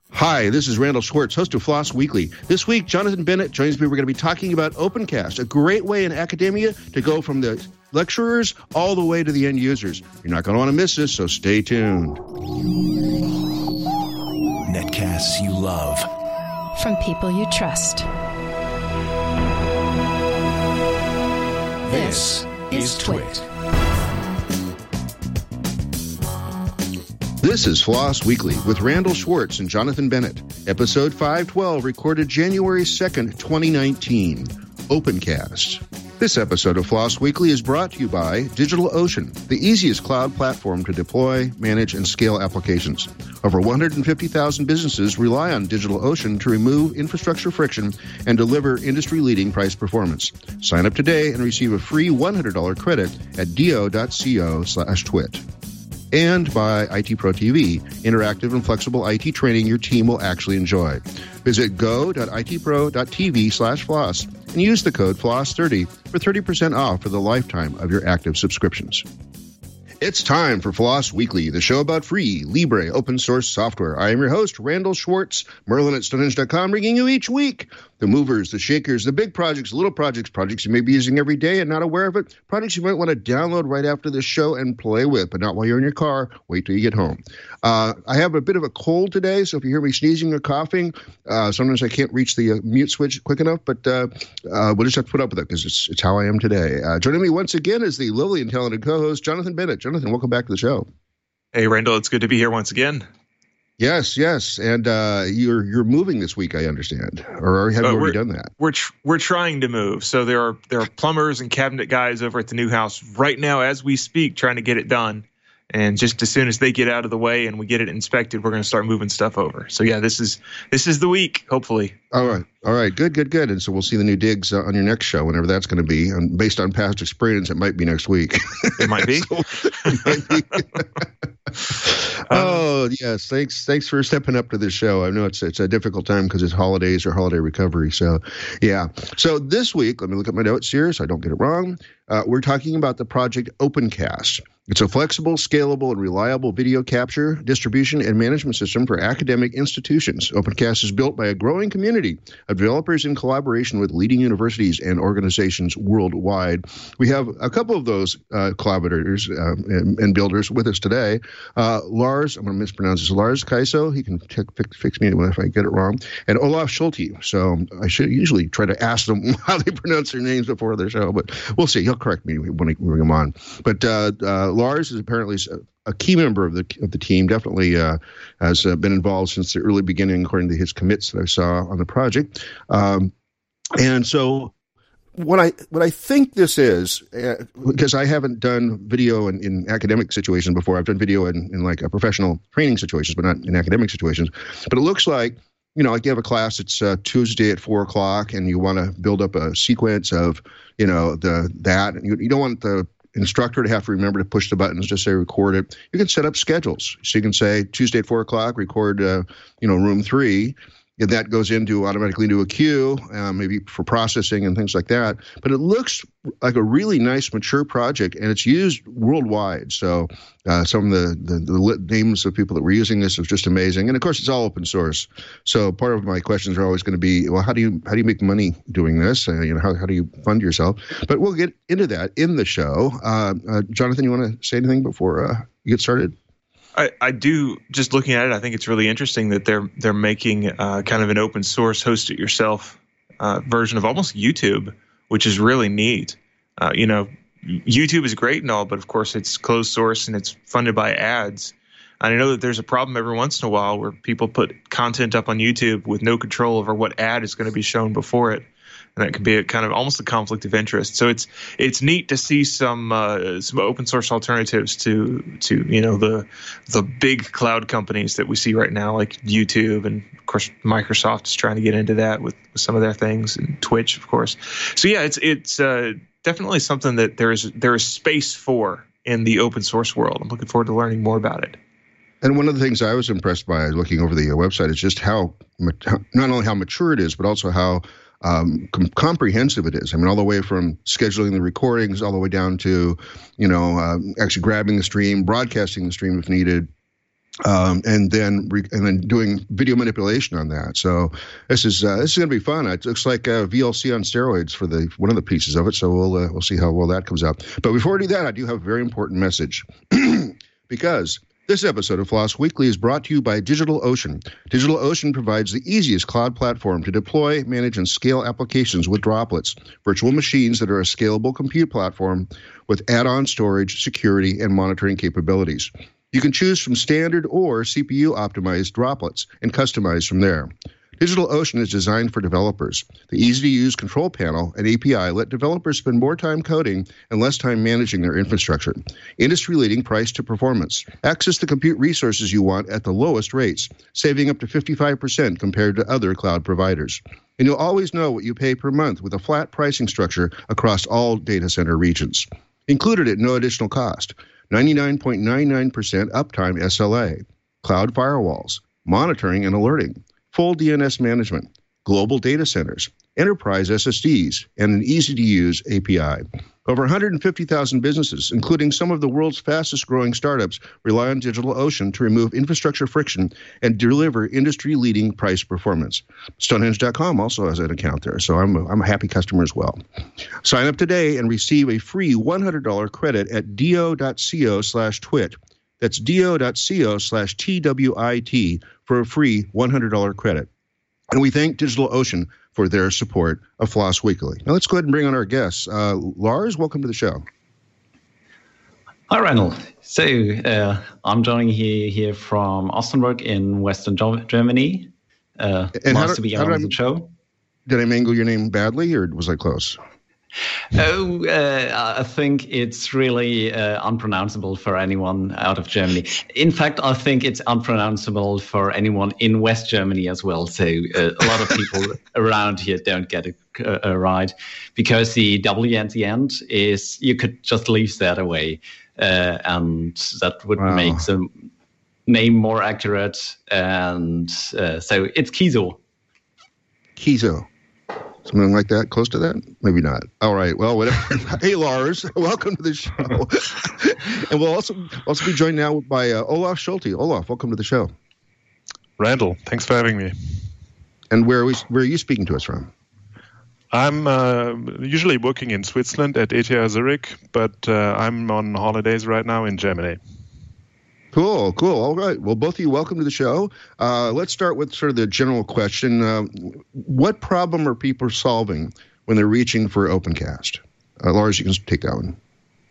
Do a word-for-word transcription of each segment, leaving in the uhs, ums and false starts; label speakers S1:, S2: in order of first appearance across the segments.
S1: Hi, this is Randall Schwartz, host of Floss Weekly. This week, Jonathan Bennett joins me. We're going to be talking about OpenCast, a great way in academia to go from the lecturers all the way to the end users. You're not going to want to miss this, so stay tuned.
S2: Netcasts you love.
S3: From people you trust.
S2: This is Twit.
S1: This is Floss Weekly with Randall Schwartz and Jonathan Bennett. Episode five twelve, recorded January second, twenty nineteen. OpenCast. This episode of Floss Weekly is brought to you by DigitalOcean, the easiest cloud platform to deploy, manage, and scale applications. Over one hundred fifty thousand businesses rely on DigitalOcean to remove infrastructure friction and deliver industry-leading price performance. Sign up today and receive a free one hundred dollars credit at do.co slash twit. And by I T Pro T V, interactive and flexible I T training your team will actually enjoy. Visit go.itpro.tv slash floss and use the code floss thirty for thirty percent off for the lifetime of your active subscriptions. It's time for Floss Weekly, the show about free, libre, open source software. I am your host, Randall Schwartz, Merlin at Stonehenge dot com, bringing you each week the movers, the shakers, the big projects, little projects, projects you may be using every day and not aware of it, projects you might want to download right after the show and play with, but not while you're in your car. Wait till you get home. Uh, I have a bit of a cold today, so if you hear me sneezing or coughing, uh, sometimes I can't reach the uh, mute switch quick enough, but uh, uh, we'll just have to put up with it because it's, it's how I am today. Uh, joining me once again is the lovely and talented co-host, Jonathan Bennett. Jonathan, welcome back to the show.
S4: Hey, Randall, it's good to be here once again.
S1: Yes, yes, and uh, you're you're moving this week, I understand, or have you
S4: uh,
S1: already done that?
S4: We're tr- we're trying to move. So there are there are plumbers and cabinet guys over at the new house right now as we speak, trying to get it done. And just as soon as they get out of the way and we get it inspected, we're going to start moving stuff over. So yeah, this is this is the week, hopefully.
S1: All right, all right, good, good, good. And so we'll see the new digs uh, on your next show, whenever that's going to be. And based on past experience, it might be next week.
S4: It might be.
S1: so, it might be. Oh yes, thanks, thanks for stepping up to this show. I know it's it's a difficult time because it's holidays or holiday recovery. So, yeah. So this week, let me look at my notes here so I don't get it wrong. Uh, we're talking about the project OpenCast. It's a flexible, scalable, and reliable video capture, distribution, and management system for academic institutions. OpenCast is built by a growing community of developers in collaboration with leading universities and organizations worldwide. We have a couple of those uh, collaborators uh, and, and builders with us today. Uh, Lars, I'm going to mispronounce this, Lars Kaiso. He can t- fix, fix me if I get it wrong. And Olaf Schulte. So I should usually try to ask them how they pronounce their names before the show, but we'll see. He'll correct me when I bring him on. But uh, uh, Lars is apparently a key member of the of the team, definitely uh, has uh, been involved since the early beginning, according to his commits that I saw on the project. Um, and so what I what I think this is, uh, because I haven't done video in, in academic situations before. I've done video in, in like a professional training situations, but not in academic situations. But it looks like, you know, like you have a class, it's uh, Tuesday at four o'clock, and you want to build up a sequence of, you know, the that. And you, you don't want the instructor to have to remember to push the buttons, just say record it. You can set up schedules. So you can say Tuesday at four o'clock, record, uh, you know, room three. And that goes into automatically into a queue, uh, maybe for processing and things like that. But it looks like a really nice, mature project, and it's used worldwide. So uh, some of the, the, the names of people that were using this is just amazing. And of course, it's all open source. So part of my questions are always going to be, well, how do you how do you make money doing this? Uh, you know, how how do you fund yourself? But we'll get into that in the show. Uh, uh, Jonathan, you want to say anything before uh, you get started?
S4: I, I do. Just looking at it, I think it's really interesting that they're they're making uh, kind of an open source host it yourself uh, version of almost YouTube, which is really neat. Uh, you know, YouTube is great and all, but of course it's closed source and it's funded by ads. And I know that there's a problem every once in a while where people put content up on YouTube with no control over what ad is going to be shown before it. And that could be a kind of almost a conflict of interest. So it's it's neat to see some uh, some open source alternatives to to you know the the big cloud companies that we see right now, like YouTube, and of course Microsoft is trying to get into that with, with some of their things, and Twitch, of course. So yeah, it's it's uh, definitely something that there is there is space for in the open source world. I'm looking forward to learning more about it.
S1: And one of the things I was impressed by looking over the website is just how not only how mature it is, but also how Um, com- comprehensive it is. I mean, all the way from scheduling the recordings, all the way down to, you know, uh, actually grabbing the stream, broadcasting the stream if needed, Um, and then re- and then doing video manipulation on that. So this is uh, this is going to be fun. It looks like uh, V L C on steroids for the one of the pieces of it. So we'll uh, we'll see how well that comes out. But before we do that, I do have a very important message because this episode of Floss Weekly is brought to you by DigitalOcean. DigitalOcean provides the easiest cloud platform to deploy, manage, and scale applications with Droplets, virtual machines that are a scalable compute platform with add-on storage, security, and monitoring capabilities. You can choose from standard or C P U-optimized Droplets and customize from there. DigitalOcean is designed for developers. The easy-to-use control panel and A P I let developers spend more time coding and less time managing their infrastructure. Industry-leading price to performance. Access the compute resources you want at the lowest rates, saving up to fifty-five percent compared to other cloud providers. And you'll always know what you pay per month with a flat pricing structure across all data center regions. Included at no additional cost. ninety-nine point nine nine percent uptime S L A, cloud firewalls, monitoring and alerting, full D N S management, global data centers, enterprise S S Ds, and an easy-to-use A P I. Over one hundred fifty thousand businesses, including some of the world's fastest-growing startups, rely on DigitalOcean to remove infrastructure friction and deliver industry-leading price performance. Stonehenge dot com also has an account there, so I'm a, I'm a happy customer as well. Sign up today and receive a free one hundred dollars credit at do.co slash twit. That's do.co slash T W I T for a free one hundred dollars credit. And we thank DigitalOcean for their support of Floss Weekly. Now let's go ahead and bring on our guests. Uh, Lars, welcome to the show.
S5: Hi, Randall. So uh, I'm joining you here from Ostenburg in Western Germany. Uh,
S1: and
S5: nice
S1: how do,
S5: to be
S1: how
S5: on
S1: did
S5: the
S1: I,
S5: show.
S1: Did I mangle your name badly, or was I close?
S5: Oh, uh, I think it's really uh, unpronounceable for anyone out of Germany. In fact, I think it's unpronounceable for anyone in West Germany as well. So uh, a lot of people around here don't get it uh, right, because the W at the end is, you could just leave that away, uh, and that would
S1: wow.
S5: make the name more accurate. And uh, so it's Kizo.
S1: Kizo. Something like that, close to that? Maybe not. All right. Well, whatever. Hey, Lars, welcome to the show. And we'll also also be joined now by uh, Olaf Schulte. Olaf, welcome to the show.
S6: Randall, thanks for having me.
S1: And where are we? Where are you speaking to us from?
S6: I'm uh, usually working in Switzerland at E T H Zurich, but uh, I'm on holidays right now in Germany.
S1: Cool, cool. All right. Well, both of you, welcome to the show. Uh, let's start with sort of the general question. Uh, what problem are people solving when they're reaching for OpenCast? Uh, Lars, you can take that one.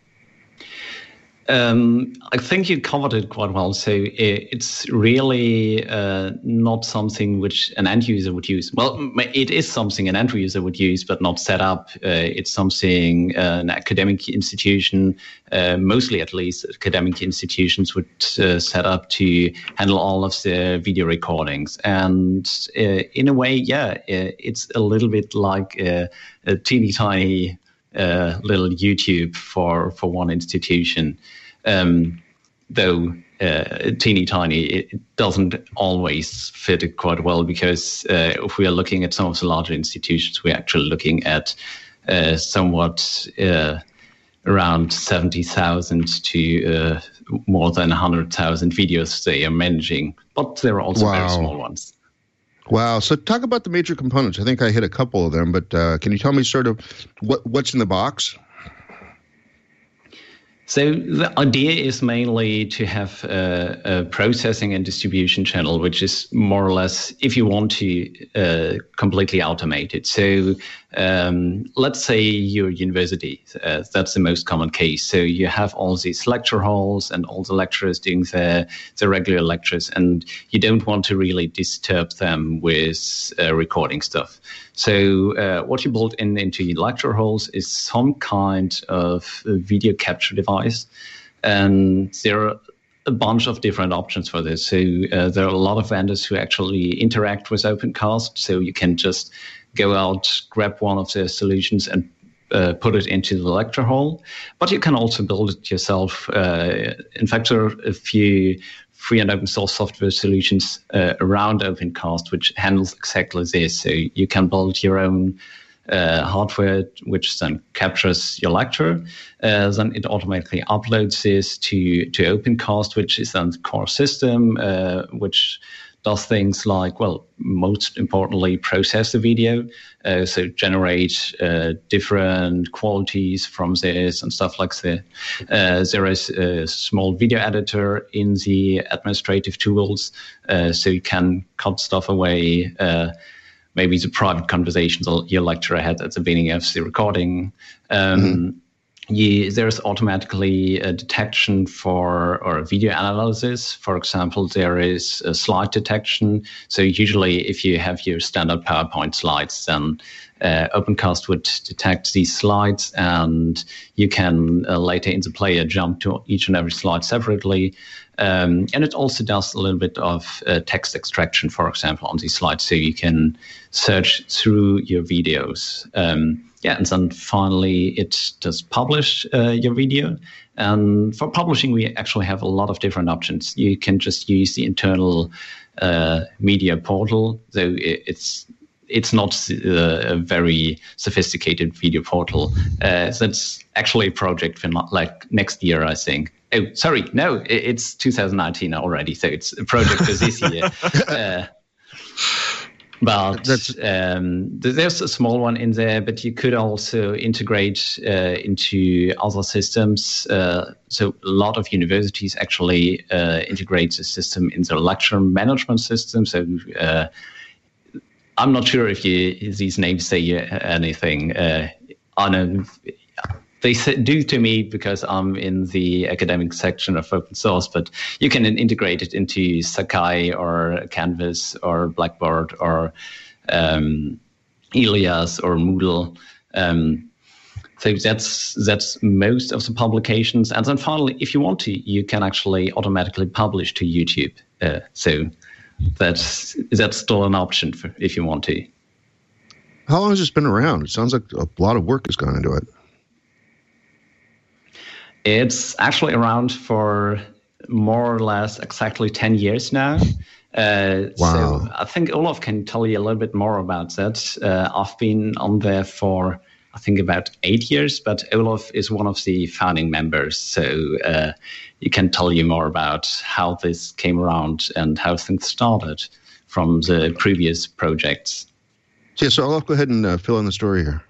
S5: Um, I think you covered it quite well. So it's really uh, not something which an end user would use. Well, it is something an end user would use, but not set up. Uh, it's something uh, an academic institution, uh, mostly at least academic institutions, would uh, set up to handle all of the video recordings. And uh, in a way, yeah, it's a little bit like a, a teeny tiny uh, little YouTube for, for one institution. Um, though uh, teeny tiny, it doesn't always fit it quite well, because uh, if we are looking at some of the larger institutions, we're actually looking at uh, somewhat uh, around seventy thousand to uh, more than one hundred thousand videos they are managing. But there are also
S1: wow.
S5: very small ones.
S1: Wow. So talk about the major components. I think I hit a couple of them, but uh, can you tell me sort of what what's in the box?
S5: So the idea is mainly to have a, a processing and distribution channel, which is more or less, if you want to, uh, completely automate it. So um, let's say you're a university. Uh, that's the most common case. So you have all these lecture halls and all the lecturers doing their, their regular lectures, and you don't want to really disturb them with uh, recording stuff. So uh, what you build in into your lecture halls is some kind of video capture device. And there are a bunch of different options for this. So uh, there are a lot of vendors who actually interact with OpenCast. So you can just go out, grab one of their solutions and uh, put it into the lecture hall. But you can also build it yourself. Uh, in fact, there are a few free and open source software solutions uh, around OpenCast, which handles exactly this. So you can build your own uh, hardware, which then captures your lecture. Uh, then it automatically uploads this to, to OpenCast, which is then the core system, uh, which does things like, well, most importantly, process the video, uh, so generate uh, different qualities from this and stuff like that. Uh, there is a small video editor in the administrative tools, uh, so you can cut stuff away, uh, maybe the private conversations your lecturer had at the beginning of the recording. Um, mm-hmm. You, there's automatically a detection for or a video analysis. For example, there is a slide detection. So usually if you have your standard PowerPoint slides, then uh, OpenCast would detect these slides, and you can uh, later in the player jump to each and every slide separately. Um, and it also does a little bit of uh, text extraction, for example, on these slides, so you can search through your videos. Um, Yeah, and then finally it does publish uh, your video. And for publishing, we actually have a lot of different options. You can just use the internal uh, media portal. So it's it's not uh, a very sophisticated video portal. Uh, so it's actually a project for not, like next year, I think. Oh, sorry, no, it's two thousand nineteen already. So it's a project for this year. Uh, But um, there's a small one in there, but you could also integrate uh, into other systems. Uh, so a lot of universities actually uh, integrate the system in their lecture management system. So uh, I'm not sure if you, these names say anything. Uh, on a, They do to me because I'm in the academic section of open source, but you can integrate it into Sakai or Canvas or Blackboard or um, Elias or Moodle. Um, so that's that's most of the publications. And then finally, if you want to, you can actually automatically publish to YouTube. Uh, so that's that's still an option for, if you want to.
S1: How long has this been around? It sounds like a lot of work has gone into it.
S5: It's actually around for more or less exactly ten years now. Uh,
S1: wow.
S5: So I think Olaf can tell you a little bit more about that. Uh, I've been on there for, I think, about eight years, but Olaf is one of the founding members. So uh, he can tell you more about how this came around and how things started from the previous projects.
S1: Yeah, so Olaf, go ahead and uh, fill in the story here.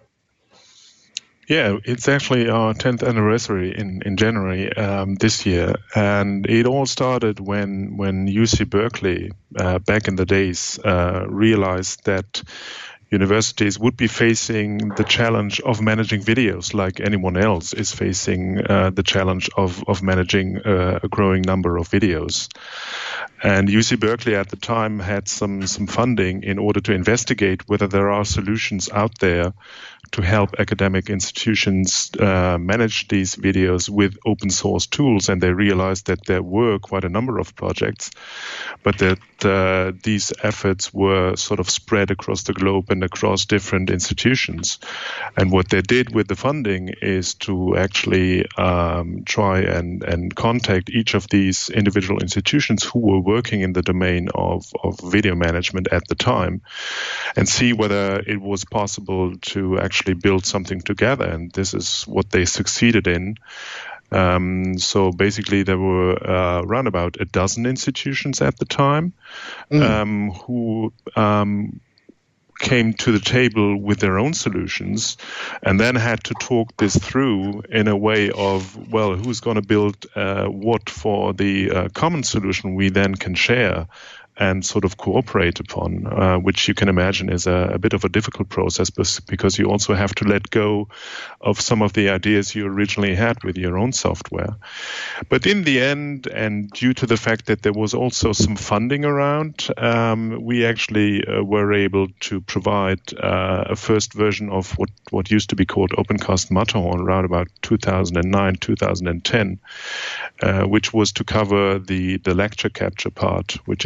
S6: Yeah, it's actually our tenth anniversary in, in January um, this year. And it all started when, when U C Berkeley, uh, back in the days, uh, realized that universities would be facing the challenge of managing videos like anyone else is facing uh, the challenge of, of managing uh, a growing number of videos. And U C Berkeley at the time had some, some funding in order to investigate whether there are solutions out there to help academic institutions uh, manage these videos with open source tools. And they realized that there were quite a number of projects, but that uh, these efforts were sort of spread across the globe and across different institutions. And what they did with the funding is to actually um, try and, and contact each of these individual institutions who were working in the domain of, of video management at the time and see whether it was possible to actually build something together. And this is what they succeeded in. Um, so basically there were uh, around about a dozen institutions at the time mm. um, who um, came to the table with their own solutions and then had to talk this through in a way of, well, who's going to build uh, what for the uh, common solution we then can share and sort of cooperate upon, uh, which you can imagine is a, a bit of a difficult process because you also have to let go of some of the ideas you originally had with your own software. But in the end, and due to the fact that there was also some funding around, um, we actually uh, were able to provide uh, a first version of what, what used to be called OpenCast Matterhorn around about two thousand nine, two thousand ten, uh, which was to cover the, the lecture capture part, which is the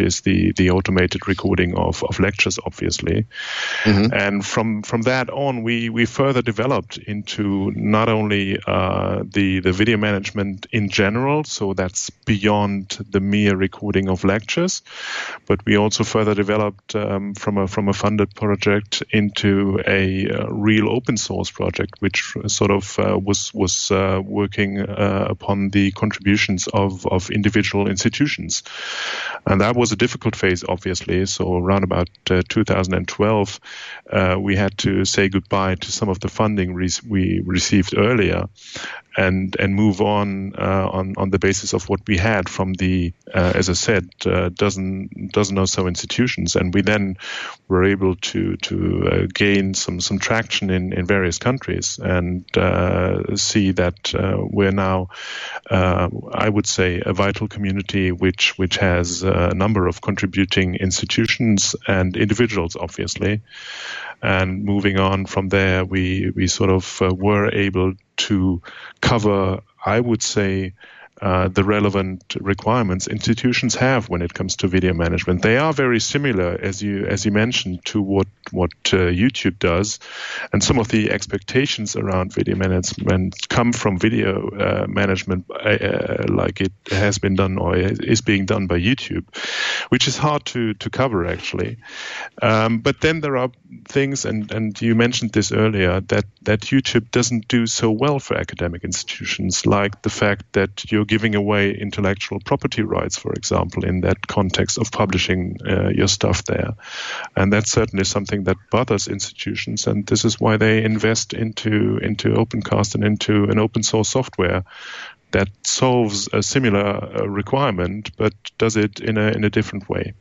S6: the the automated recording of, of lectures, obviously. Mm-hmm. And from from that on, we we further developed into not only uh, the the video management in general, so that's beyond the mere recording of lectures, but we also further developed um, from a from a funded project into a uh, real open source project, which sort of uh, was was uh, working uh, upon the contributions of of individual institutions, and that was a difficult phase, obviously. So around about uh, two thousand twelve, uh, we had to say goodbye to some of the funding re- we received earlier, and and move on uh, on on the basis of what we had from the, uh, as I said, uh, dozen dozen or so institutions, and we then were able to to uh, gain some some traction in in various countries, and uh, see that uh, we're now, uh, I would say, a vital community which which has a number of contributing institutions and individuals, obviously. And moving on from there, we we sort of uh, were able to cover, I would say, uh, the relevant requirements institutions have when it comes to video management. They are very similar, as you as you mentioned, to what what uh, YouTube does, and some of the expectations around video management come from video uh, management, uh, like it has been done or is being done by YouTube, which is hard to to cover actually. Um, but then there are things, and and you mentioned this earlier, that that YouTube doesn't do so well for academic institutions, like the fact that you're giving away intellectual property rights, for example, in that context of publishing uh, your stuff there. And that's certainly something that bothers institutions, and this is why they invest into into OpenCast and into an open source software that solves a similar uh, requirement, but does it in a in a different way.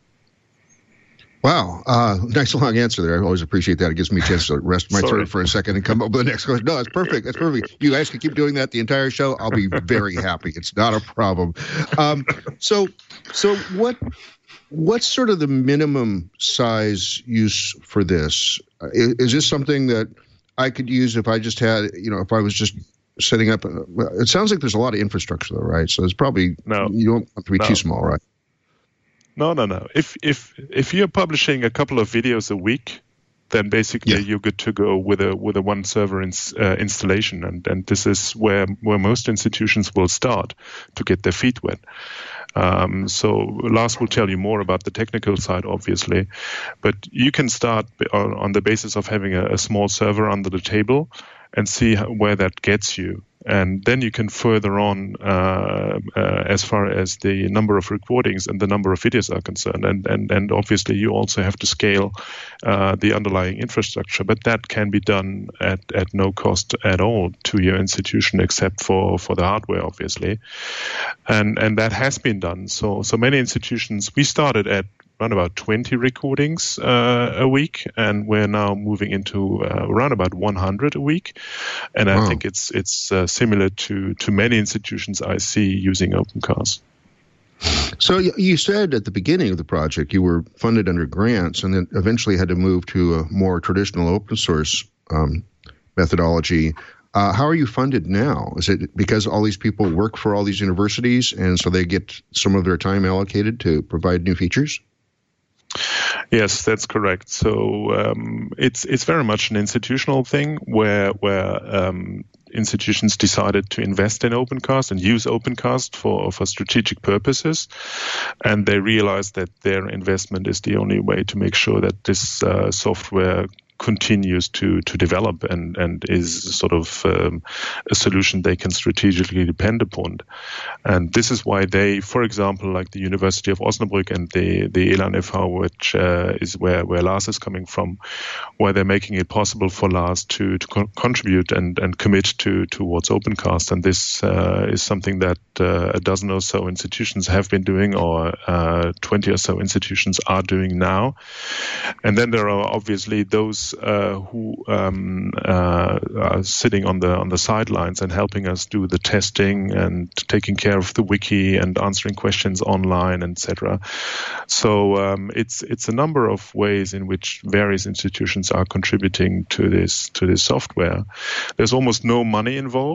S1: Wow. Uh, nice long answer there. I always appreciate that. It gives me a chance to rest my throat for a second and come up with the next question. No, it's perfect. That's perfect. You guys can keep doing that the entire show. I'll be very happy. It's not a problem. Um, so, so what, what's sort of the minimum size use for this? Is, is this something that I could use if I just had, you know, if I was just setting up? A, it sounds like there's a lot of infrastructure though, right? So it's probably, no, you don't have to be no. too small, right?
S6: No, no, no. If if if you're publishing a couple of videos a week, then basically yeah. you're good to go with a with a one server ins, uh, installation, and and this is where where most institutions will start to get their feet wet. Um, so Lars will tell you more about the technical side, obviously, but you can start on, on the basis of having a, a small server under the table and see how, where that gets you. And then you can further on uh, uh, as far as the number of recordings and the number of videos are concerned. And and, and obviously you also have to scale uh, the underlying infrastructure, but that can be done at, at no cost at all to your institution, except for, for the hardware, obviously. And and that has been done. So so many institutions, we started at around about twenty recordings uh, a week, and we're now moving into uh, around about one hundred a week. And I wow. think it's it's uh, similar to to many institutions I see using OpenCast.
S1: So you said at the beginning of the project you were funded under grants, and then eventually had to move to a more traditional open source um, methodology. Uh, how are you funded now? Is it because all these people work for all these universities, and so they get some of their time allocated to provide new features?
S6: Yes, that's correct. So um, it's it's very much an institutional thing where where um, institutions decided to invest in OpenCast and use OpenCast for, for strategic purposes, and they realized that their investment is the only way to make sure that this uh, software continues to to develop and and is sort of um, a solution they can strategically depend upon. And this is why they, for example, like the University of Osnabrück and the the E L A N F H, which uh, is where where Lars is coming from, where they're making it possible for Lars to to co- contribute and and commit to towards OpenCast. And this uh, is something that uh, a dozen or so institutions have been doing, or uh, twenty or so institutions are doing now. And then there are obviously those Uh, who um, uh, are sitting on the on the sidelines and helping us do the testing and taking care of the wiki and answering questions online, et cetera. So um, it's it's a number of ways in which various institutions are contributing to this to this software. There's almost no money involved.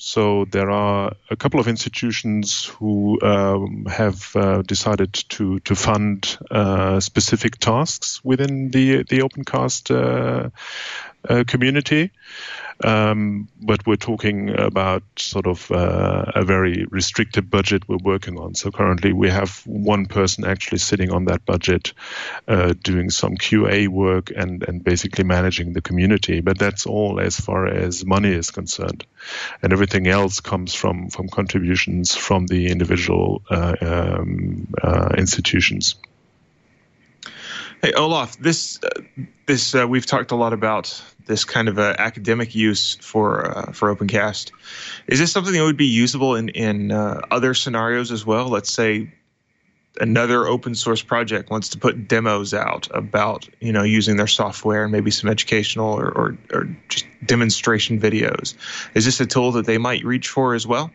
S6: So there are a couple of institutions who um, have uh, decided to to fund uh, specific tasks within the the OpenCast uh, uh, community. Um, but we're talking about sort of uh, a very restricted budget we're working on. So currently we have one person actually sitting on that budget, uh, doing some Q A work and, and basically managing the community. But that's all as far as money is concerned. And everything else comes from, from contributions from the individual uh, um, uh, institutions.
S4: Hey, Olaf, this, uh, this uh, we've talked a lot about this kind of uh, academic use for uh, for OpenCast. Is this something that would be usable in in uh, other scenarios as well? Let's say another open source project wants to put demos out about, you know, using their software and maybe some educational or, or, or just demonstration videos. Is this a tool that they might reach for as well?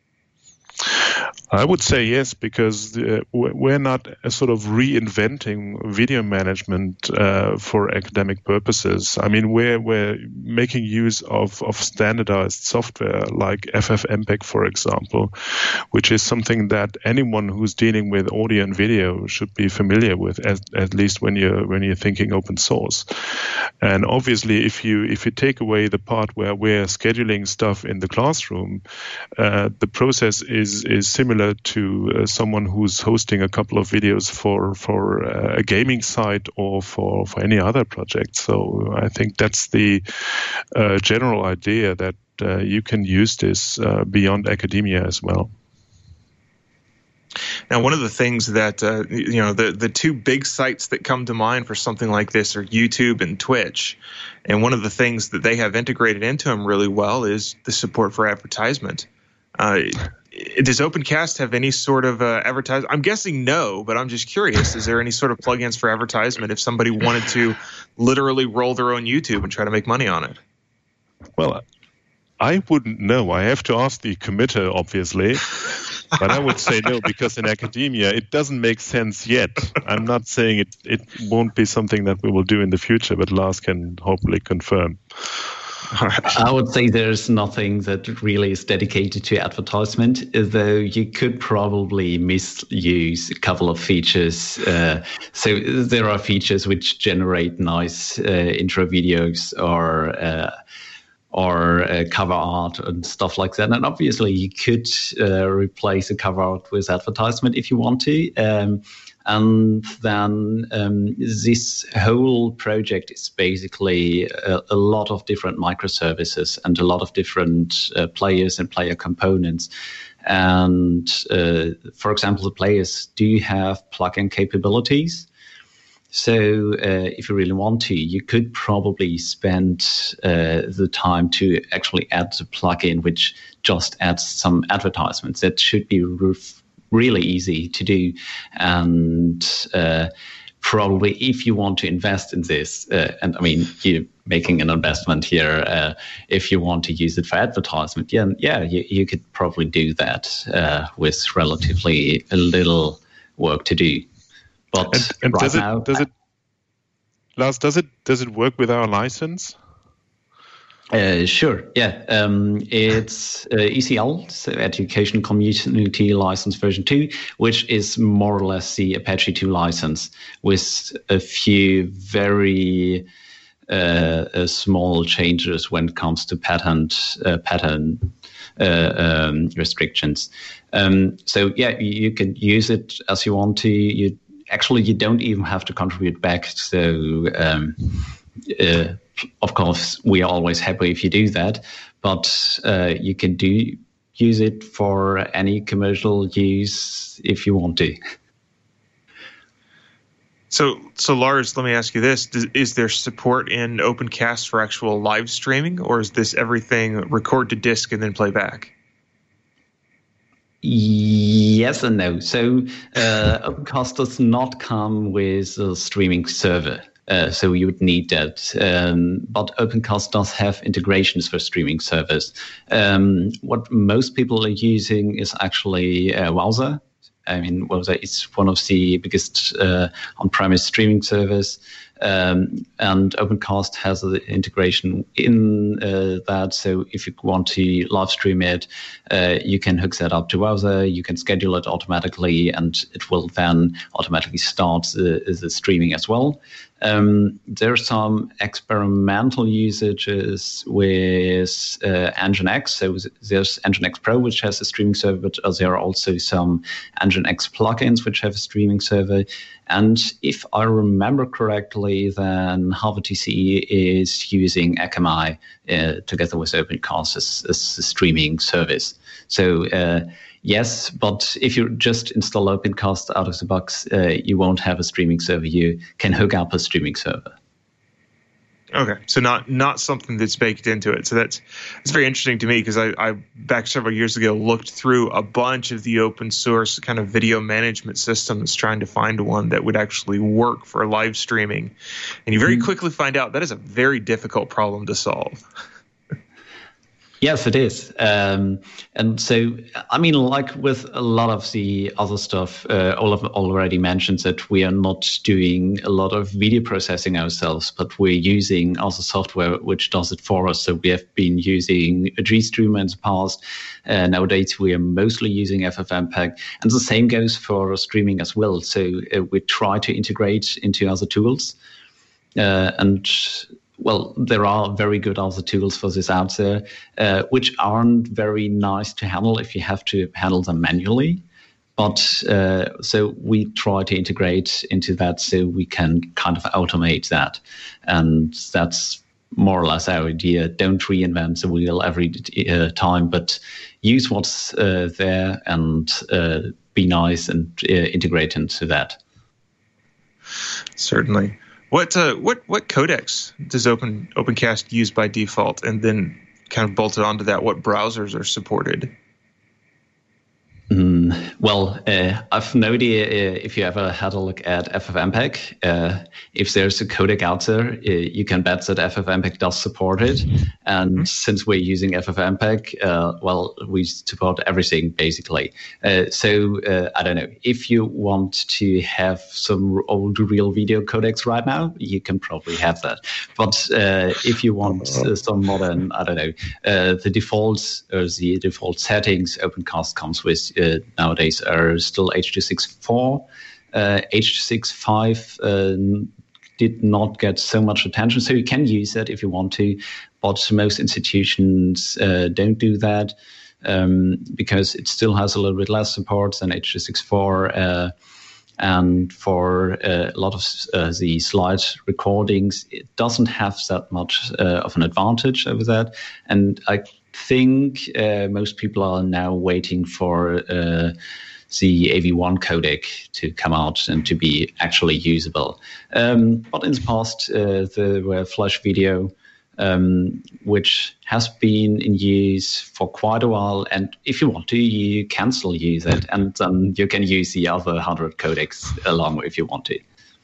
S6: I would say yes, because uh, we're not uh, sort of reinventing video management uh, for academic purposes. I mean, we're we're making use of, of standardized software like F F M P E G, for example, which is something that anyone who's dealing with audio and video should be familiar with, at, at least when you're when you're thinking open source. And obviously, if you if you take away the part where we're scheduling stuff in the classroom, uh, the process is is similar to uh, someone who's hosting a couple of videos for for uh, a gaming site or for, for any other project. So I think that's the uh, general idea, that uh, you can use this uh, beyond academia as well.
S4: Now, one of the things that, uh, you know, the, the two big sites that come to mind for something like this are YouTube and Twitch. And one of the things that they have integrated into them really well is the support for advertisement. Uh, Does OpenCast have any sort of uh, advertisement? I'm guessing no, but I'm just curious. Is there any sort of plugins for advertisement if somebody wanted to literally roll their own YouTube and try to make money on it?
S6: Well, I wouldn't know. I have to ask the committer, obviously. But I would say no, because in academia, it doesn't make sense yet. I'm not saying it, it won't be something that we will do in the future, but Lars can hopefully confirm.
S5: I would say there's nothing that really is dedicated to advertisement, though you could probably misuse a couple of features. Uh, so there are features which generate nice uh, intro videos or uh, or uh, cover art and stuff like that. And obviously you could uh, replace a cover art with advertisement if you want to. Um, And then um, this whole project is basically a, a lot of different microservices and a lot of different uh, players and player components. And uh, for example, the players do have plugin capabilities. So uh, if you really want to, you could probably spend uh, the time to actually add the plugin, which just adds some advertisements. That should be roof. really easy to do, and uh, probably if you want to invest in this, uh, and I mean you're making an investment here, uh, if you want to use it for advertisement, yeah, yeah, you, you could probably do that uh, with relatively a little work to do. But
S6: and, and
S5: right
S6: does it
S5: now,
S6: does it Lars, does it does it work with our license?
S5: Uh, sure, yeah. Um, it's uh, E C L, so Education Community License version two, which is more or less the Apache two license with a few very uh, uh, small changes when it comes to patent uh, pattern uh, um, restrictions. Um, so yeah, you, you can use it as you want to. You actually you don't even have to contribute back. So. Um, uh, Of course, we are always happy if you do that, but uh, you can do use it for any commercial use if you want to.
S4: So, so Lars, let me ask you this: Does, is there support in OpenCast for actual live streaming, or is this everything record to disk and then play back?
S5: Yes and no. So, uh, OpenCast does not come with a streaming server. Uh, so you would need that. Um, but OpenCast does have integrations for streaming servers. Um, what most people are using is actually uh, Wowzer. I mean, Wowzer is one of the biggest uh, on-premise streaming servers. Um, and OpenCast has an integration in uh, that. So if you want to live stream it, uh, you can hook that up to browser. You can schedule it automatically, and it will then automatically start the, the streaming as well. Um, there's some experimental usages with uh, Nginx. So there's Nginx Pro, which has a streaming server, but there are also some Nginx plugins which have a streaming server. And if I remember correctly, then Harvard T C E is using Akamai uh, together with OpenCast as, as a streaming service. So uh, yes, but if you just install OpenCast out of the box, uh, you won't have a streaming server. You can hook up a streaming server.
S4: Okay, so not not something that's baked into it. So that's it's very interesting to me because I, I back several years ago looked through a bunch of the open source kind of video management systems trying to find one that would actually work for live streaming, and you very mm-hmm. quickly find out that is a very difficult problem to solve.
S5: Yes, it is. Um, and so, I mean, like with a lot of the other stuff, uh, Olaf already mentioned that we are not doing a lot of video processing ourselves, but we're using other software which does it for us. So we have been using GStreamer in the past. Uh, nowadays, we are mostly using F F mpeg. And the same goes for streaming as well. So uh, we try to integrate into other tools. Uh, and Well, there are very good other tools for this out there, uh, which aren't very nice to handle if you have to handle them manually. But uh, so we try to integrate into that so we can kind of automate that. And that's more or less our idea. Don't reinvent the wheel every uh, time, but use what's uh, there and uh, be nice and uh, integrate into that.
S4: Certainly. What uh, what what codecs does Open OpenCast use by default, and then kind of bolted onto that, what browsers are supported?
S5: Mm, well, uh, I've no idea uh, if you ever had a look at F F mpeg. Uh, if there's a codec out there, uh, you can bet that F F mpeg does support it. And mm-hmm. since we're using F F mpeg, uh, well, we support everything basically. Uh, so uh, I don't know, if you want to have some old real video codecs right now, you can probably have that. But uh, if you want uh, some modern, I don't know, uh, the defaults or the default settings OpenCast comes with Uh, nowadays are still H two sixty-four. Uh, H two sixty-five uh, did not get so much attention, so you can use that if you want to, but most institutions uh, don't do that um, because it still has a little bit less support than H two sixty-four. Uh, and for uh, a lot of uh, the slide recordings, it doesn't have that much uh, of an advantage over that. And I think uh, most people are now waiting for uh, the A V one codec to come out and to be actually usable. Um, but in the past, uh, there were Flash Video, um, which has been in use for quite a while. And if you want to, you can still use it. And then you can use the other one hundred codecs along if you want to.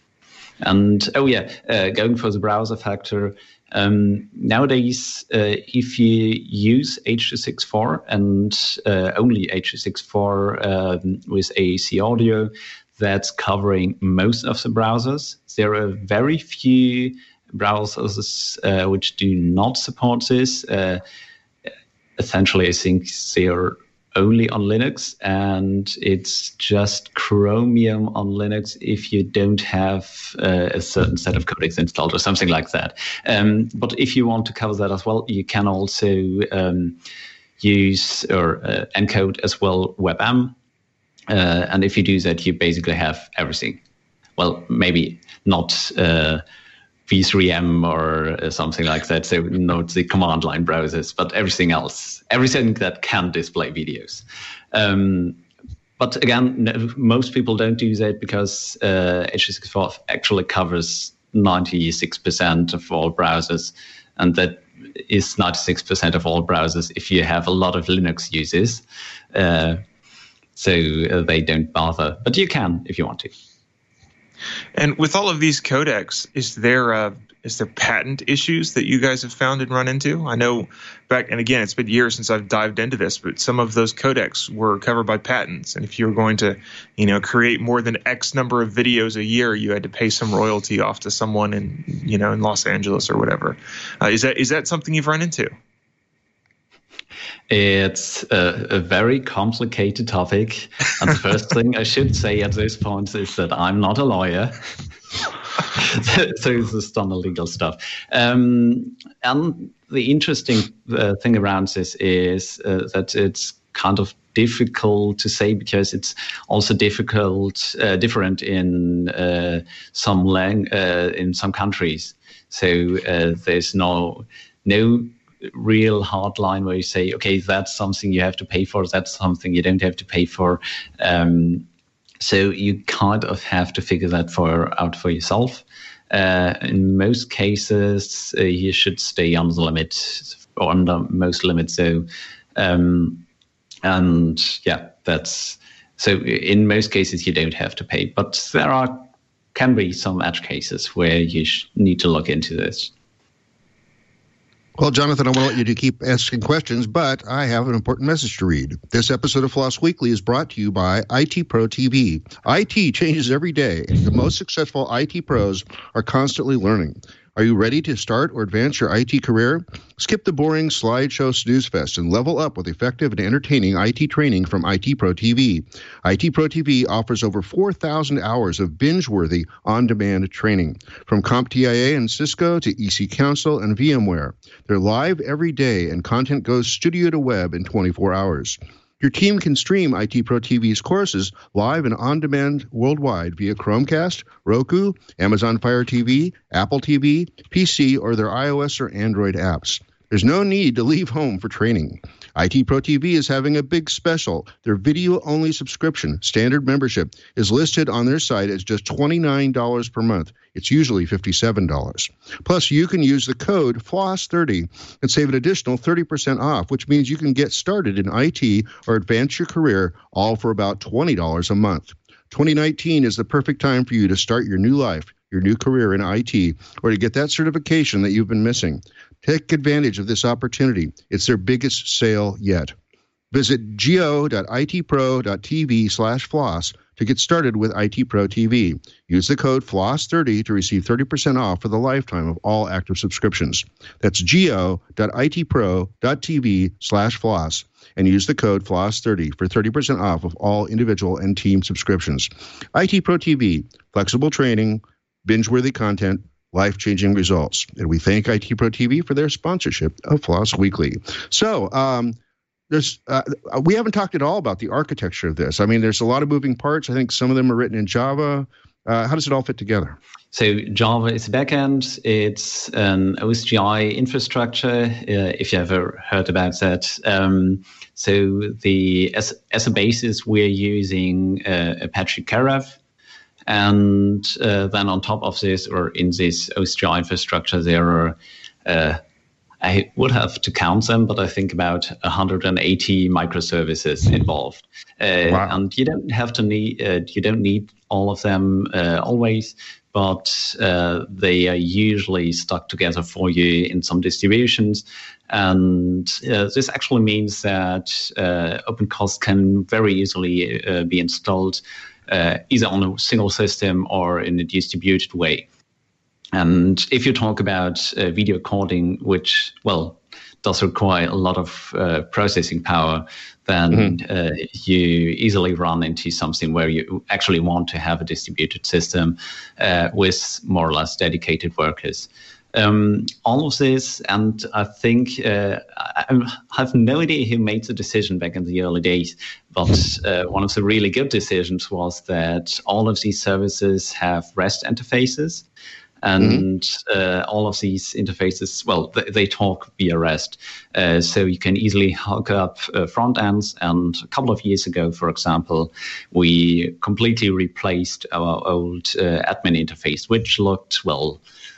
S5: And, oh yeah, uh, going for the browser factor, Um, nowadays, uh, if you use H two sixty-four and uh, only H two sixty-four um, with A A C audio, that's covering most of the browsers. There are very few browsers uh, which do not support this. Uh, essentially, I think they're only on Linux, and it's just Chromium on Linux if you don't have uh, a certain set of codecs installed or something like that. Um, but if you want to cover that as well, you can also um, use or uh, encode as well WebM. Uh, and if you do that, you basically have everything. Well, maybe not uh, V three M or uh, something like that, so not the command line browsers, but everything else, everything that can display videos. Um, but again, no, most people don't do that because uh, H two sixty-four actually covers ninety-six percent of all browsers, and that is ninety-six percent of all browsers if you have a lot of Linux users. Uh, so uh, they don't bother, but you can if you want to.
S4: And with all of these codecs, is there uh, is there patent issues that you guys have found and run into? I know back, and again, it's been years since I've dived into this, but some of those codecs were covered by patents. And if you were going to, you know, create more than X number of videos a year, you had to pay some royalty off to someone in, you know, in Los Angeles or whatever. Uh, is that is that something you've run into?
S5: It's a, a very complicated topic. And the first thing I should say at this point is that I'm not a lawyer. so, so this is done the legal stuff. Um, and the interesting uh, thing around this is uh, that it's kind of difficult to say because it's also difficult, uh, different in uh, some lang- uh, in some countries. So uh, there's no no. real hard line where you say, okay, that's something you have to pay for, that's something you don't have to pay for. Um, so you kind of have to figure that for out for yourself. Uh, in most cases, uh, you should stay under the limit, or under most limits. So, um, and yeah, that's so. In most cases, you don't have to pay, but there are can be some edge cases where you sh- need to look into this.
S1: Well, Jonathan, I want to let you to keep asking questions, but I have an important message to read. This episode of Floss Weekly is brought to you by I T Pro T V. I T changes every day. The most successful I T pros are constantly learning. Are you ready to start or advance your I T career? Skip the boring slideshow snooze fest and level up with effective and entertaining I T training from I T Pro T V. I T Pro T V offers over four thousand hours of binge-worthy, on-demand training, from CompTIA and Cisco to E C Council and VMware. They're live every day, and content goes studio to web in twenty-four hours. Your team can stream I T Pro T V's courses live and on-demand worldwide via Chromecast, Roku, Amazon Fire T V, Apple T V, P C, or their iOS or Android apps. There's no need to leave home for training. I T Pro T V is having a big special. Their video-only subscription, standard membership, is listed on their site as just twenty-nine dollars per month. It's usually fifty-seven dollars. Plus, you can use the code F L O S S thirty and save an additional thirty percent off, which means you can get started in I T or advance your career all for about twenty dollars a month. twenty nineteen is the perfect time for you to start your new life, your new career in I T, or to get that certification that you've been missing. Take advantage of this opportunity. It's their biggest sale yet. Visit go.itpro.tv slash floss to get started with I T Pro T V. Use the code F L O S S thirty to receive thirty percent off for the lifetime of all active subscriptions. That's go.itpro.tv slash floss and use the code F L O S S thirty for thirty percent off of all individual and team subscriptions. I T Pro T V, flexible training, binge-worthy content, life-changing results. And we thank I T Pro T V for their sponsorship of Floss Weekly. So, um, there's uh, we haven't talked at all about the architecture of this. I mean, there's a lot of moving parts. I think some of them are written in Java. Uh, how does it all fit together?
S5: So Java is a backend. It's an O S G I infrastructure, uh, if you ever heard about that. Um, so the as, as a basis, we're using uh, Apache Karaf. And uh, then on top of this, or in this O S G I infrastructure, there are, uh, I would have to count them, but I think about one hundred eighty microservices involved. Uh, wow. And you don't have to need, uh, you don't need all of them uh, always, but uh, they are usually stuck together for you in some distributions. And uh, this actually means that uh, OpenCOS can very easily uh, be installed Uh, either on a single system or in a distributed way. And if you talk about uh, video coding, which, well, does require a lot of uh, processing power, then mm-hmm. uh, you easily run into something where you actually want to have a distributed system uh, with more or less dedicated workers. Um, all of this, and I think uh, I have no idea who made the decision back in the early days, but uh, one of the really good decisions was that all of these services have REST interfaces, and mm-hmm. uh, all of these interfaces, well, they, they talk via REST, uh, so you can easily hook up uh, front ends. And a couple of years ago, for example, we completely replaced our old uh, admin interface, which looked, well,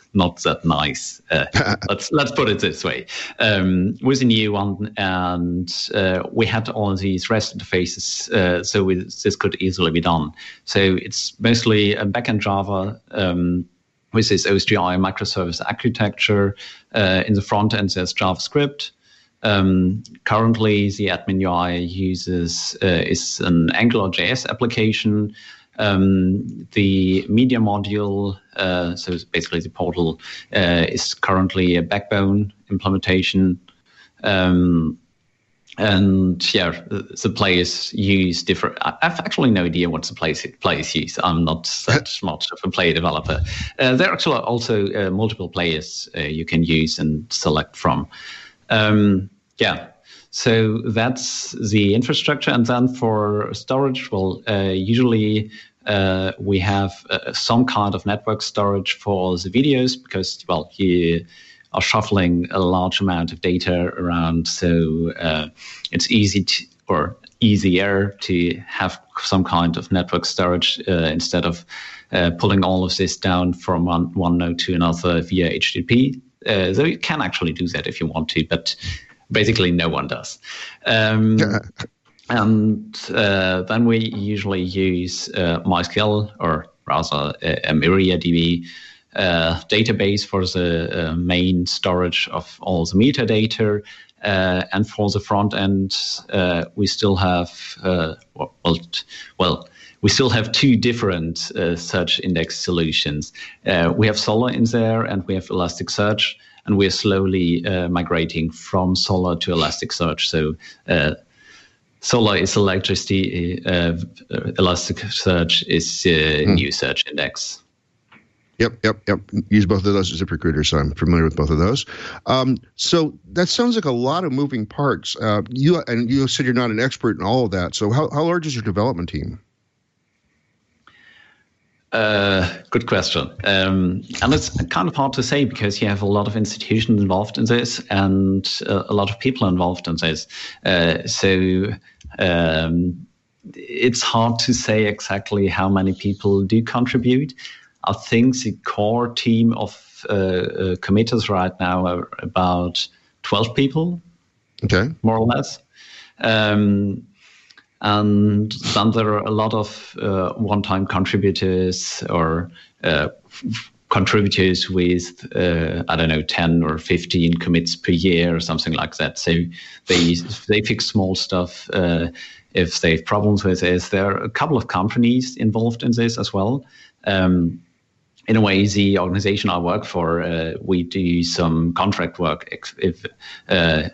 S5: not that nice. Uh, let's let's put it this way. Um, with a new one, and uh, we had all these REST interfaces, uh, so we, this could easily be done. So it's mostly a backend Java um, with this O S G I microservice architecture. Uh, in the front end, there's JavaScript. Um, currently, the admin U I uses uh, is an AngularJS application. Um, the media module, uh, so basically the portal, uh, is currently a Backbone implementation. Um, and yeah, the, the players use different. I have actually no idea what the players, players use. I'm not that much of a player developer. Uh, there are actually also uh, multiple players uh, you can use and select from. Um, yeah. So that's the infrastructure. And then for storage, well, uh, usually uh, we have uh, some kind of network storage for the videos because, well, you are shuffling a large amount of data around. So uh, it's easy to, or easier to have some kind of network storage uh, instead of uh, pulling all of this down from one, one node to another via H T T P. Uh, so you can actually do that if you want to, but basically no one does. Um, and uh, then we usually use uh, MySQL, or rather a, a MariaDB uh, database for the uh, main storage of all the metadata. Uh, and for the front end, uh, we still have, uh, well, well, we still have two different uh, search index solutions. Uh, we have Solr in there, and we have Elasticsearch. And we're slowly uh, migrating from Solr to Elasticsearch. So uh, Solr is electricity, uh, Elasticsearch is uh, hmm. new search index.
S1: Yep, yep, yep. Use both of those as ZipRecruiter, so I'm familiar with both of those. Um, so that sounds like a lot of moving parts. Uh, you and you said you're not an expert in all of that. So how, how large is your development team?
S5: Uh, good question. Um, and it's kind of hard to say because you have a lot of institutions involved in this and uh, a lot of people involved in this. Uh, so um, it's hard to say exactly how many people do contribute. I think the core team of uh, uh, committers right now are about twelve people,
S1: okay,
S5: more or less. Um, And then there are a lot of uh, one-time contributors or uh, contributors with, uh, I don't know, ten or fifteen commits per year or something like that. So they they fix small stuff. Uh, if they have problems with this, there are a couple of companies involved in this as well. Um, in a way, the organization I work for, uh, we do some contract work if, if uh,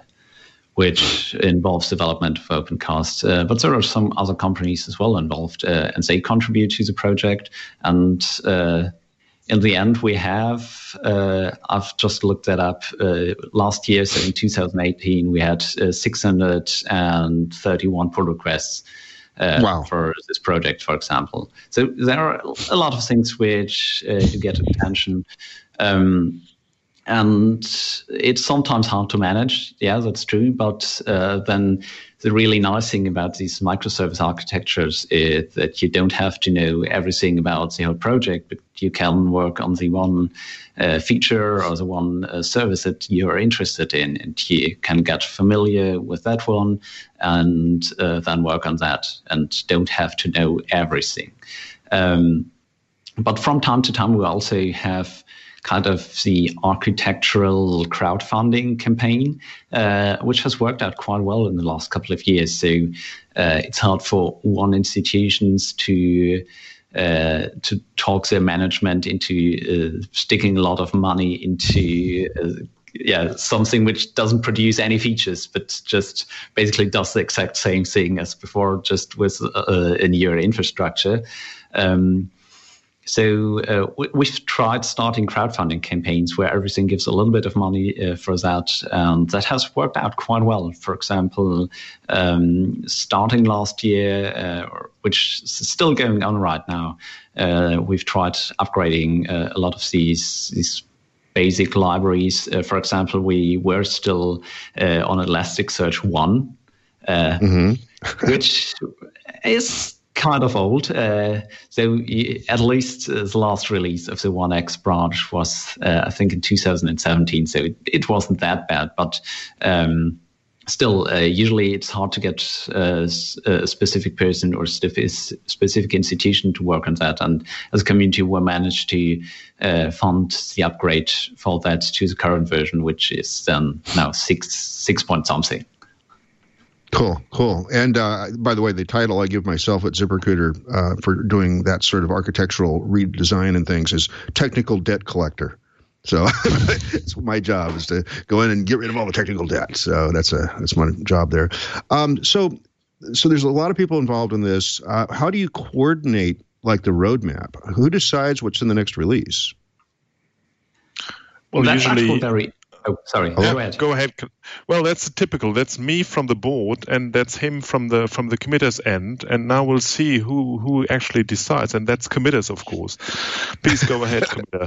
S5: which involves development of OpenCast. Uh, but there are some other companies as well involved, uh, and they contribute to the project. And uh, in the end, we have, uh, I've just looked that up, uh, last year, so in two thousand eighteen, we had uh, six hundred thirty-one pull requests uh, wow. for this project, for example. So there are a lot of things which uh, get attention. Um, And it's sometimes hard to manage. Yeah, that's true. But uh, then the really nice thing about these microservice architectures is that you don't have to know everything about the whole project, but you can work on the one uh, feature or the one uh, service that you're interested in, and you can get familiar with that one and uh, then work on that and don't have to know everything. Um, but from time to time, we also have kind of the architectural crowdfunding campaign, uh, which has worked out quite well in the last couple of years. So uh, it's hard for one institutions to uh, to talk their management into uh, sticking a lot of money into uh, yeah something which doesn't produce any features, but just basically does the exact same thing as before, just with uh, a newer infrastructure. Um, So uh, we, we've tried starting crowdfunding campaigns where everything gives a little bit of money uh, for that. And that has worked out quite well. For example, um, starting last year, uh, which is still going on right now, uh, we've tried upgrading uh, a lot of these, these basic libraries. Uh, for example, we were still uh, on Elasticsearch one, uh, mm-hmm. which is kind of old. Uh, so at least uh, the last release of the one X branch was, uh, I think, in two thousand seventeen. So it, it wasn't that bad, but um, still, uh, usually it's hard to get uh, a specific person or specific institution to work on that. And as a community, we managed to uh, fund the upgrade for that to the current version, which is then now six six point something.
S1: Cool, cool. And uh, by the way, the title I give myself at ZipRecruiter uh, for doing that sort of architectural redesign and things is technical debt collector. So it's my job is to go in and get rid of all the technical debt. So that's a that's my job there. Um, so so there's a lot of people involved in this. Uh, how do you coordinate like the roadmap? Who decides what's in the next release?
S6: Well,
S5: that's
S6: usually.
S5: actually very. Oh, sorry.
S6: Yeah,
S5: go ahead.
S6: Go ahead. Well, that's typical. That's me from the board, and that's him from the from the committer's end. And now we'll see who who actually decides, and that's committers, of course. Please go ahead, committer.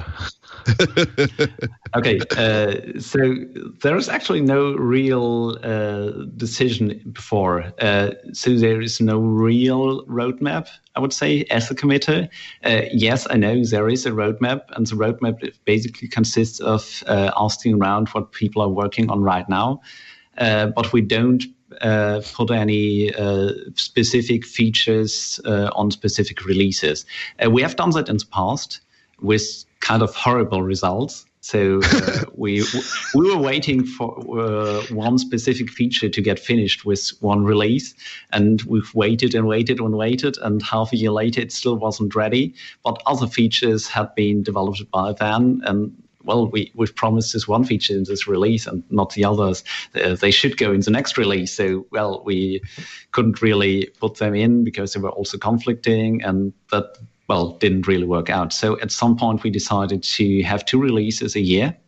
S5: Okay. Uh, so there is actually no real uh, decision before. Uh, so there is no real roadmap, I would say, as a committer. Uh, yes, I know there is a roadmap, and the roadmap basically consists of uh, asking around what people are working on right now, uh, but we don't uh, put any uh, specific features uh, on specific releases. Uh, we have done that in the past with kind of horrible results. So uh, we we were waiting for uh, one specific feature to get finished with one release, and we've waited and waited and waited, and half a year later it still wasn't ready. But other features had been developed by then, and well, we, we've promised this one feature in this release and not the others. Uh, they should go in the next release. So, well, we couldn't really put them in because they were also conflicting, and that, well, didn't really work out. So at some point we decided to have two releases a year.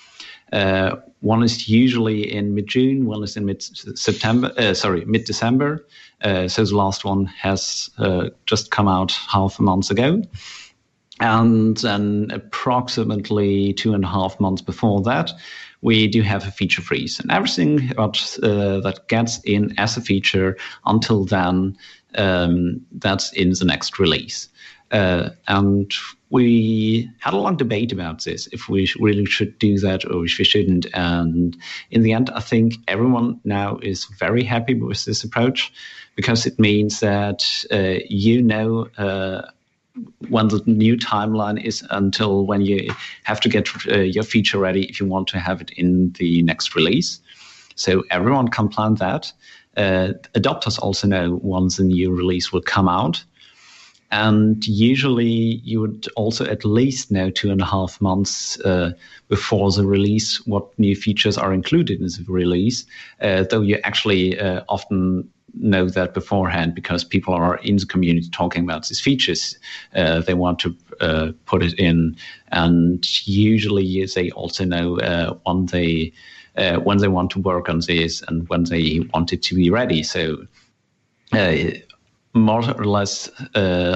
S5: Uh, one is usually in mid-June, one is in mid-September, uh, sorry, mid-December. Uh, so the last one has uh, just come out half a month ago. And then approximately two and a half months before that, we do have a feature freeze. And everything that, uh, that gets in as a feature until then, um, that's in the next release. Uh, and we had a long debate about this, if we really should do that or if we shouldn't. And in the end, I think everyone now is very happy with this approach, because it means that uh, you know uh, when the new timeline is until when you have to get uh, your feature ready if you want to have it in the next release. So everyone can plan that. Uh, adopters also know once the new release will come out. And usually you would also at least know two and a half months uh, before the release what new features are included in the release, uh, though you actually uh, often know that beforehand because people are in the community talking about these features. Uh, they want to uh, put it in, and usually they also know uh, when they uh, when they want to work on this and when they want it to be ready. So uh, more or less, uh,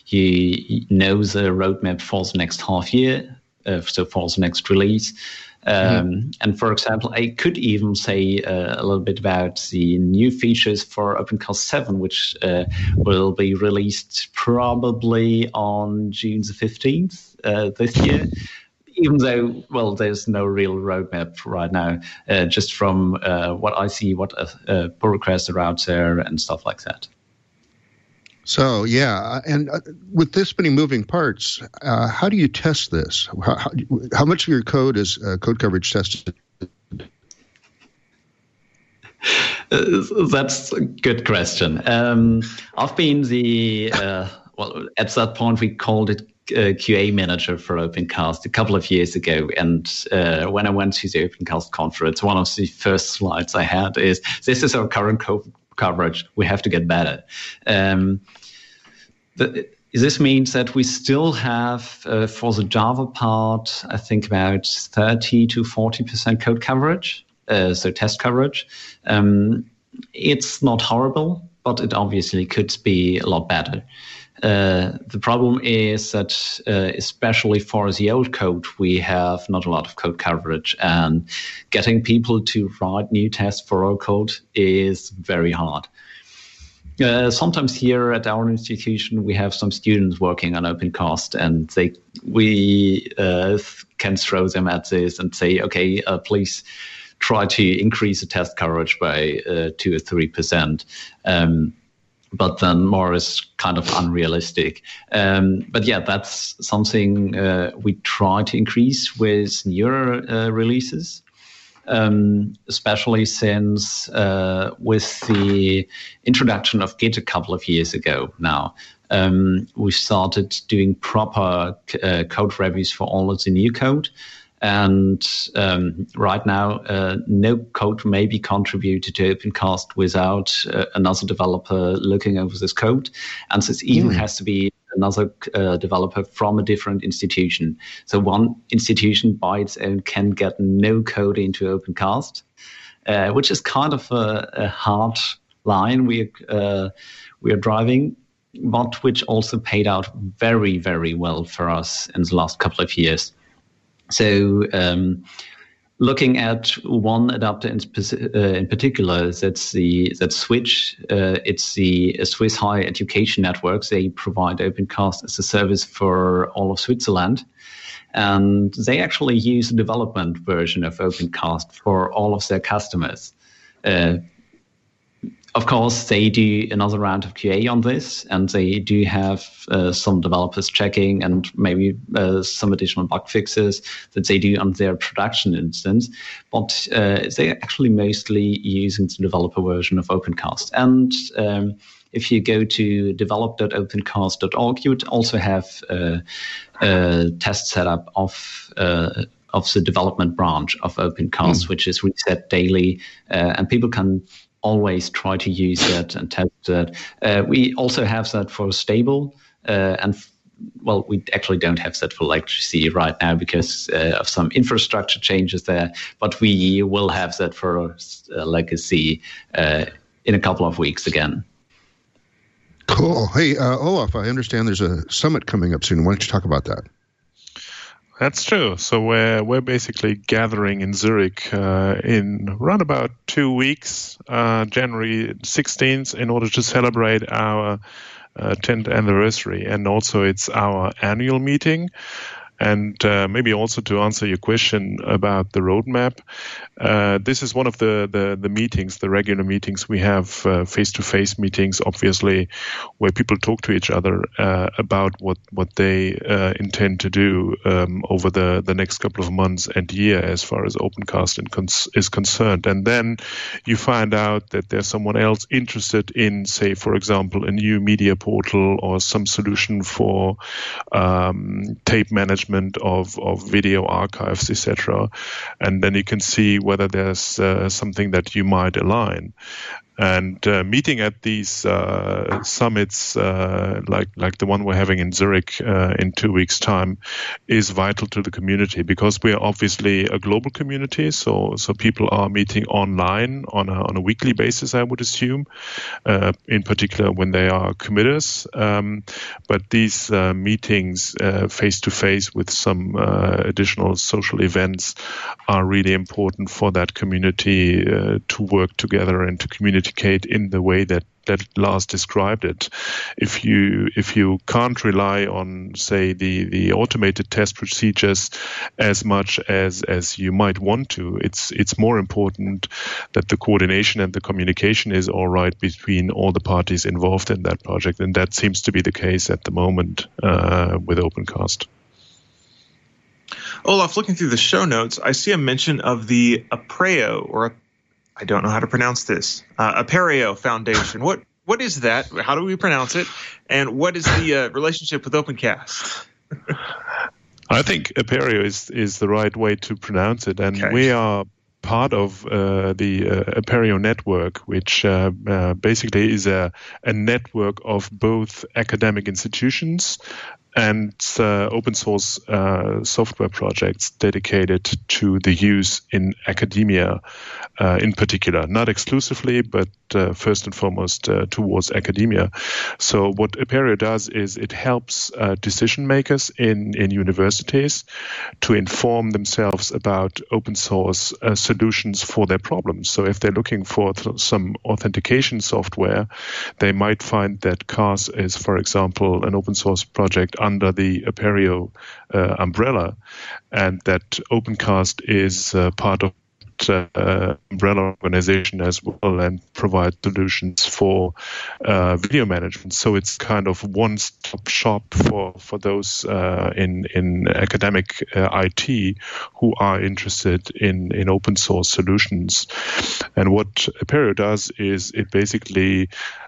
S5: you know the roadmap for the next half year, uh, so for the next release. Um, mm-hmm. And for example, I could even say uh, a little bit about the new features for OpenCast seven, which uh, will be released probably on June the fifteenth uh, this year. Even though, well, there's no real roadmap right now, uh, just from uh, what I see, what uh, uh, pull requests are out there and stuff like that.
S1: So, yeah, and uh, with this many moving parts, uh, how do you test this? How, how, how much of your code is uh, code coverage tested?
S5: Uh, that's a good question. Um, I've been the, uh, well, at that point we called it uh, Q A manager for OpenCast a couple of years ago. And uh, when I went to the OpenCast conference, one of the first slides I had is, this is our current code coverage. We have to get better. Um, the, this means that we still have, uh, for the Java part, I think about thirty to forty percent code coverage, uh, so test coverage. Um, it's not horrible, but it obviously could be a lot better. Uh, the problem is that, uh, especially for the old code, we have not a lot of code coverage, and getting people to write new tests for old code is very hard. Uh, sometimes here at our institution, we have some students working on OpenCast, and they we uh, can throw them at this and say, okay, uh, please try to increase the test coverage by uh, two or three percent. Um, but then more is kind of unrealistic. Um, but yeah, that's something uh, we try to increase with newer uh, releases. Um, especially since uh, with the introduction of Git a couple of years ago now, um, we started doing proper uh, code reviews for all of the new code. And um, right now, uh, no code may be contributed to OpenCast without uh, another developer looking over this code. And this even mm. has to be another uh, developer from a different institution. So one institution by its own can get no code into OpenCast, uh, which is kind of a, a hard line we uh, we are driving, but which also paid out very, very well for us in the last couple of years. So um, looking at one adapter in, uh, in particular, that's the that Switch. Uh, it's the uh, Swiss Higher Education Network. They provide OpenCast as a service for all of Switzerland, and they actually use the development version of OpenCast for all of their customers. Uh, Of course, they do another round of Q A on this, and they do have uh, some developers checking and maybe uh, some additional bug fixes that they do on their production instance. But uh, they're actually mostly using the developer version of OpenCast. And um, if you go to develop dot opencast dot org, you would also have uh, a test setup of uh, of the development branch of OpenCast, mm. which is reset daily, uh, and people can always try to use that and test that. Uh, we also have that for stable, uh, and f- well, we actually don't have that for legacy right now because uh, of some infrastructure changes there, but we will have that for uh, legacy uh, in a couple of weeks again.
S1: Cool. Hey, uh, Olaf, I understand there's a summit coming up soon. Why don't you talk about that?
S6: That's true. So we're we're basically gathering in Zurich uh, in around about two weeks, uh, January sixteenth, in order to celebrate our uh, tenth anniversary, and also it's our annual meeting. And uh, maybe also to answer your question about the roadmap, uh, this is one of the, the, the meetings, the regular meetings. We have uh, face-to-face meetings, obviously, where people talk to each other uh, about what, what they uh, intend to do um, over the, the next couple of months and year as far as OpenCast is concerned. And then you find out that there's someone else interested in, say, for example, a new media portal or some solution for um, tape management of, of video archives, et cetera. And then you can see whether there's uh, something that you might align. And uh, meeting at these uh, summits, uh, like like the one we're having in Zurich uh, in two weeks' time, is vital to the community because we are obviously a global community. So so people are meeting online on a on a weekly basis, I would assume, uh, in particular when they are committers. Um, but these uh, meetings face to face with some uh, additional social events are really important for that community uh, to work together and to communicate in the way that that Lars described it. If you if you can't rely on, say, the, the automated test procedures as much as as you might want to, it's it's more important that the coordination and the communication is all right between all the parties involved in that project, and that seems to be the case at the moment uh, with OpenCast.
S4: Olaf, looking through the show notes, I see a mention of the Apereo, or I don't know how to pronounce this, uh, Apereo Foundation. What What is that? How do we pronounce it? And what is the uh, relationship with OpenCast?
S6: I think Apereo is, is the right way to pronounce it. And
S4: okay.
S6: we are part of uh, the uh, Apereo network, which uh, uh, basically is a, a network of both academic institutions and uh, open source uh, software projects dedicated to the use in academia uh, in particular, not exclusively, but uh, first and foremost uh, towards academia. So what Apereo does is it helps uh, decision makers in, in universities to inform themselves about open source uh, solutions for their problems. So if they're looking for th- some authentication software, they might find that C A S is, for example, an open source project under the Apereo uh, umbrella, and that OpenCast is uh, part of Uh, umbrella organization as well, and provide solutions for uh, video management. So it's kind of one-stop shop for for those uh, in in academic uh, I T who are interested in in open source solutions. And what Apereo does is it basically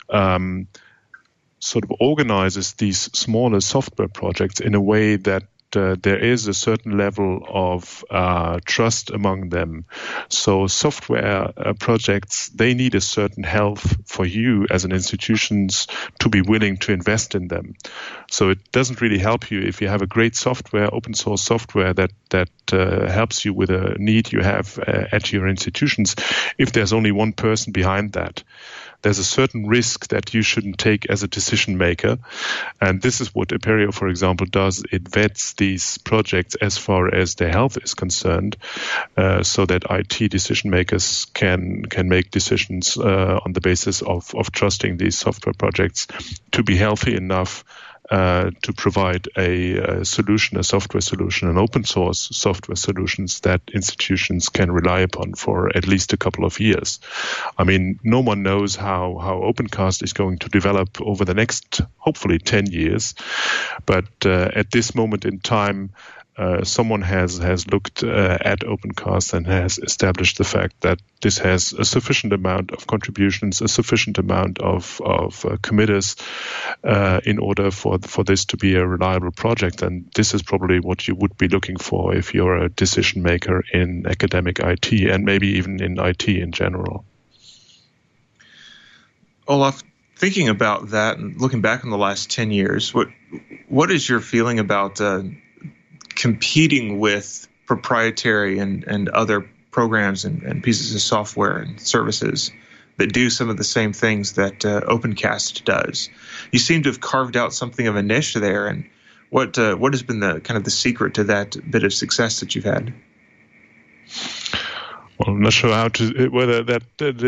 S6: um, sort of organizes these smaller software projects in a way that Uh, there is a certain level of uh, trust among them. So software uh, projects, they need a certain health for you as an institutions to be willing to invest in them. So it doesn't really help you if you have a great software, open source software that, that uh, helps you with a need you have uh, at your institutions, if there's only one person behind that. There's a certain risk that you shouldn't take as a decision maker. And this is what Apereo, for example, does. It vets these projects as far as their health is concerned, uh, so that I T decision makers can can make decisions uh, on the basis of, of trusting these software projects to be healthy enough Uh, to provide a, a solution, a software solution, an open source software solutions that institutions can rely upon for at least a couple of years. I mean, no one knows how, how OpenCast is going to develop over the next, hopefully, ten years. But uh, at this moment in time, Uh, someone has has looked uh, at OpenCast and has established the fact that this has a sufficient amount of contributions, a sufficient amount of of uh, committers uh, in order for for this to be a reliable project. And this is probably what you would be looking for if you're a decision maker in academic I T, and maybe even in I T in general.
S4: Olaf, thinking about that and looking back on the last ten years, what what is your feeling about uh, competing with proprietary and, and other programs and, and pieces of software and services that do some of the same things that uh, OpenCast does? You seem to have carved out something of a niche there. And what uh, what has been the kind of the secret to that bit of success that you've had?
S6: Well, I'm not sure how to whether that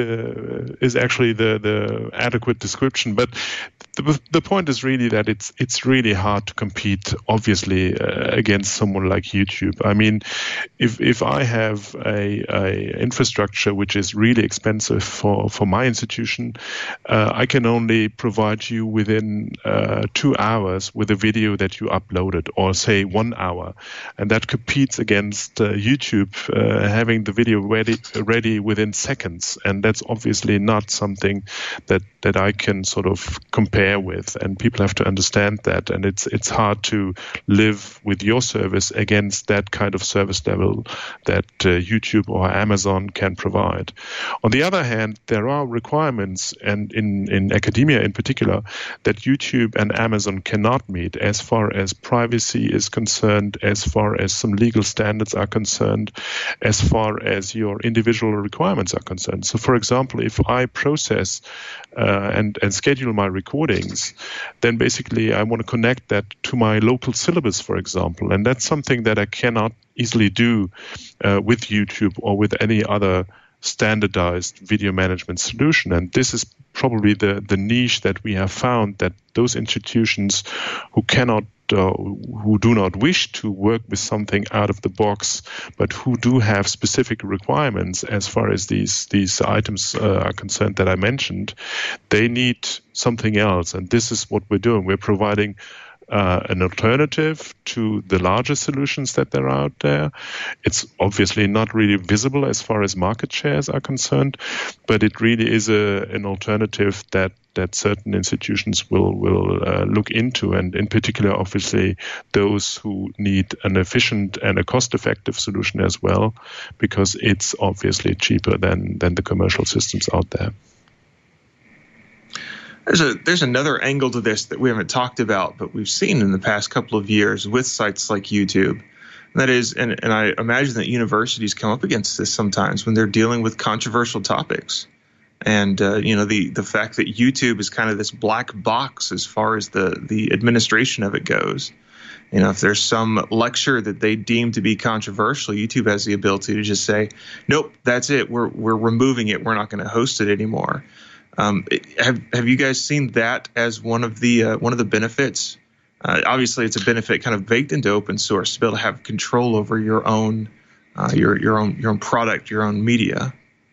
S6: uh, is actually the, the adequate description, but the, the point is really that it's it's really hard to compete, obviously, uh, against someone like YouTube. I mean, if if I have a, a infrastructure which is really expensive for, for my institution, uh, I can only provide you within uh, two hours with a video that you uploaded, or say one hour, and that competes against uh, YouTube uh, having the video ready ready within seconds, and that's obviously not something that that I can sort of compare with, and people have to understand that. And it's it's hard to live with your service against that kind of service level that uh, YouTube or Amazon can provide. On the other hand, there are requirements, and in in academia in particular, that YouTube and Amazon cannot meet as far as privacy is concerned, as far as some legal standards are concerned, as far as your individual requirements are concerned. So, for example, if I process uh, and, and schedule my recordings, then basically I want to connect that to my local syllabus, for example. And that's something that I cannot easily do uh, with YouTube or with any other standardized video management solution. And this is probably the, the niche that we have found, that those institutions who cannot Uh, who do not wish to work with something out of the box, but who do have specific requirements as far as these these items uh, are concerned that I mentioned, they need something else. And this is what we're doing. We're providing Uh, an alternative to the larger solutions that there are out there. It's obviously not really visible as far as market shares are concerned, but it really is a, an alternative that that certain institutions will will uh, look into, and in particular, obviously, those who need an efficient and a cost-effective solution as well, because it's obviously cheaper than than the commercial systems out there.
S4: There's a there's another angle to this that we haven't talked about, but we've seen in the past couple of years with sites like YouTube. And that is, and, and I imagine that universities come up against this sometimes when they're dealing with controversial topics. And, uh, you know, the, the fact that YouTube is kind of this black box as far as the, the administration of it goes. You know, if there's some lecture that they deem to be controversial, YouTube has the ability to just say, nope, that's it. We're we're removing it. We're not going to host it anymore. Um, have have you guys seen that as one of the uh, one of the benefits? Uh, obviously, it's a benefit kind of baked into open source to be able to have control over your own uh, your your own your own product, your own media.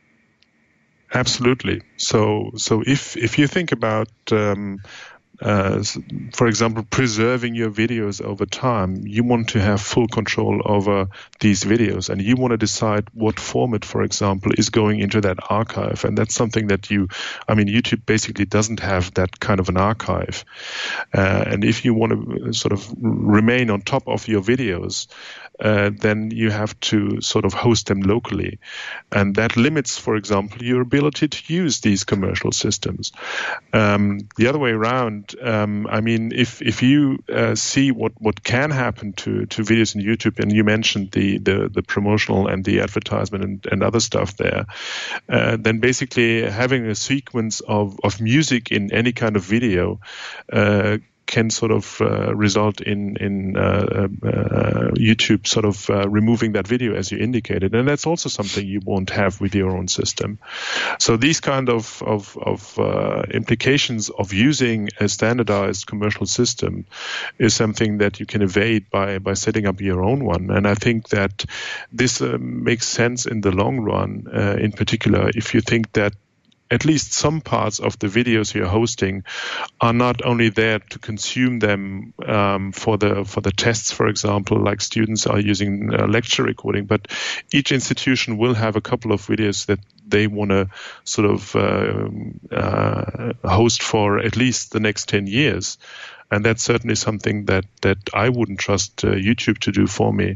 S6: Absolutely. So so if if you think about um, Uh, for example, preserving your videos over time, you want to have full control over these videos, and you want to decide what format, for example, is going into that archive. And that's something that you, I mean, YouTube basically doesn't have that kind of an archive. Uh, and if you want to sort of remain on top of your videos, uh, then you have to sort of host them locally. And that limits, for example, your ability to use these commercial systems. Um, the other way around, Um, I mean, if if you uh, see what, what can happen to, to videos in YouTube, and you mentioned the, the, the promotional and the advertisement and, and other stuff there, uh, then basically having a sequence of, of music in any kind of video uh, can sort of uh, result in in uh, uh, YouTube sort of uh, removing that video, as you indicated, and that's also something you won't have with your own system. So these kind of of, of uh, implications of using a standardized commercial system is something that you can evade by by setting up your own one. And I think that this uh, makes sense in the long run. Uh, in particular, if you think that at least some parts of the videos you're hosting are not only there to consume them um, for the for the tests, for example, like students are using uh, lecture recording, but each institution will have a couple of videos that they want to sort of uh, uh, host for at least the next ten years. And that's certainly something that, that I wouldn't trust uh, YouTube to do for me.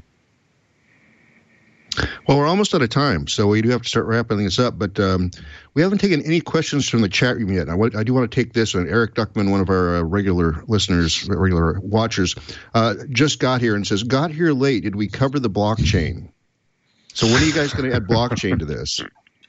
S1: Well, we're almost out of time, so we do have to start wrapping this up. But um, we haven't taken any questions from the chat room yet. I, want, I do want to take this one. Eric Duckman, one of our uh, regular listeners, regular watchers, uh, just got here and says, got here late. Did we cover the blockchain? So when are you guys going to add blockchain to this?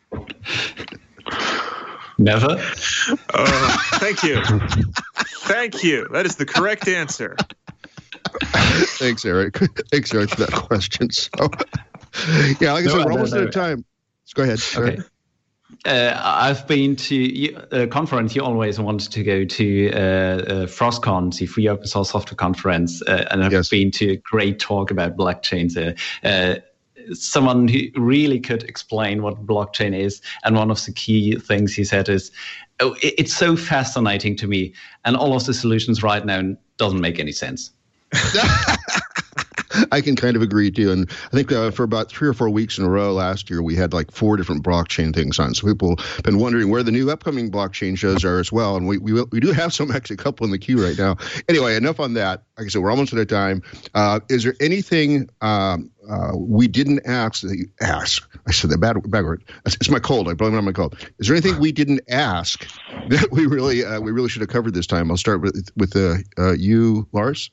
S5: Never.
S4: Uh, thank you. Thank you. That is the correct answer.
S1: Thanks, Eric. Thanks, Eric, for that question. So, yeah, like I no, said, we're almost no, no. out of time. Let's go ahead. Go
S5: okay.
S1: ahead.
S5: Uh, I've been to a conference you always wanted to go to, uh, uh, FrostCon, the Free Open Source Software Conference, uh, and I've yes. been to a great talk about blockchains there. Uh, someone who really could explain what blockchain is, and one of the key things he said is, oh, it, it's so fascinating to me, and all of the solutions right now doesn't make any sense.
S1: I can kind of agree too, and I think uh, for about three or four weeks in a row last year, we had like four different blockchain things on. So people have been wondering where the new upcoming blockchain shows are as well, and we we, we do have some, actually a couple in the queue right now. Anyway, enough on that. Like I said, we're almost out of time. Uh, is there anything um, uh, we didn't ask that you ask? I said that bad, bad word. It's my cold. I blame it on my cold. Is there anything we didn't ask that we really uh, we really should have covered this time? I'll start with with uh, uh, you, Lars.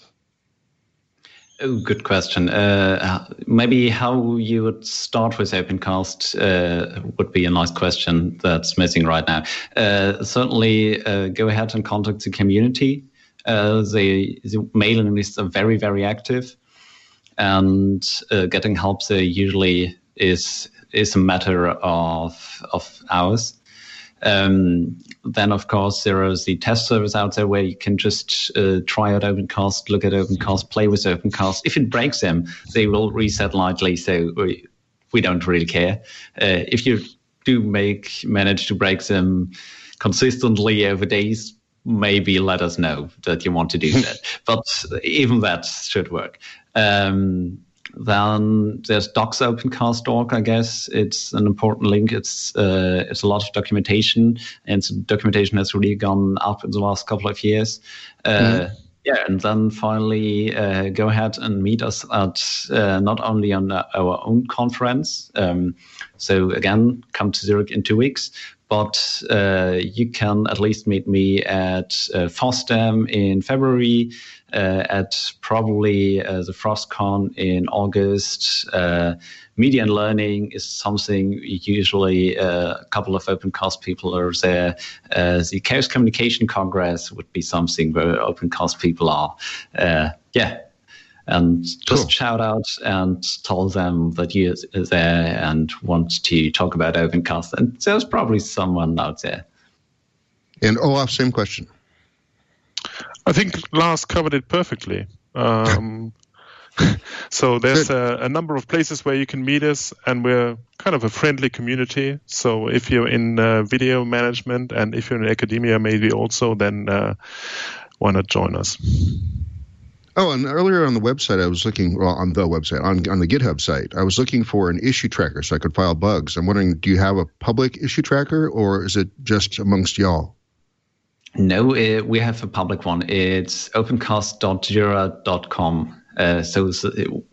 S5: Oh, good question. Uh, maybe how you would start with OpenCast uh, would be a nice question that's missing right now. Uh, certainly, uh, go ahead and contact the community. Uh, the, the mailing lists are very, very active, and uh, getting help there usually is is a matter of of hours. Um, then, of course, there is the test service out there where you can just uh, try out OpenCast, look at OpenCast, play with OpenCast. If it breaks them, they will reset lightly, so we, we don't really care. Uh, if you do make manage to break them consistently over days, maybe let us know that you want to do that. But even that should work. Um, Then there's docs opencast dot org, I guess. It's an important link. It's uh, it's a lot of documentation, and so documentation has really gone up in the last couple of years. Uh, mm-hmm. Yeah, and then finally, uh, go ahead and meet us at uh, not only on our own conference. Um, so again, come to Zurich in two weeks, but uh, you can at least meet me at uh, FOSDEM in February, uh, at probably uh, the FrostCon in August. Uh, Media and Learning is something usually uh, a couple of OpenCast people are there. Uh, the Chaos Communication Congress would be something where OpenCast people are. Uh, yeah. And just cool. Shout out and tell them that you're there and want to talk about OpenCast. And there's probably someone out there.
S1: And Olaf, same question.
S6: I think Lars covered it perfectly. Um, so there's a, a number of places where you can meet us, and we're kind of a friendly community. So if you're in uh, video management and if you're in academia maybe also, then uh, why not join us?
S1: Oh, and earlier on the website, I was looking, well, on the website, on, on the GitHub site, I was looking for an issue tracker so I could file bugs. I'm wondering, do you have a public issue tracker, or is it just amongst y'all?
S5: No, uh, we have a public one. It's opencast dot jira dot com. Uh, so, so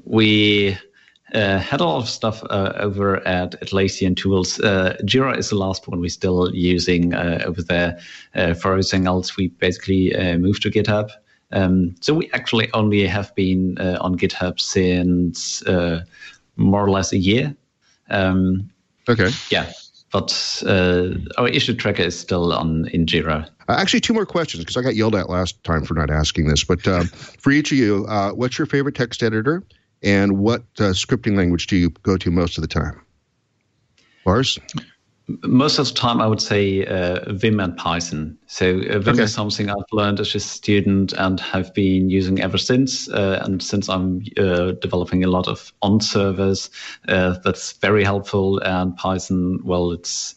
S5: we uh, had a lot of stuff uh, over at Atlassian Tools. Uh, Jira is the last one we're still using uh, over there. Uh, for everything else, we basically uh, moved to GitHub. Um, so we actually only have been uh, on GitHub since uh, more or less a year. Um,
S1: okay.
S5: Yeah, but uh, our issue tracker is still on in Jira.
S1: Uh, actually, two more questions, because I got yelled at last time for not asking this. But uh, for each of you, uh, what's your favorite text editor, and what uh, scripting language do you go to most of the time? Lars?
S5: Most of the time, I would say uh, Vim and Python. So uh, Vim okay. is something I've learned as a student and have been using ever since. Uh, and since I'm uh, developing a lot of on servers, uh, that's very helpful. And Python, well, it's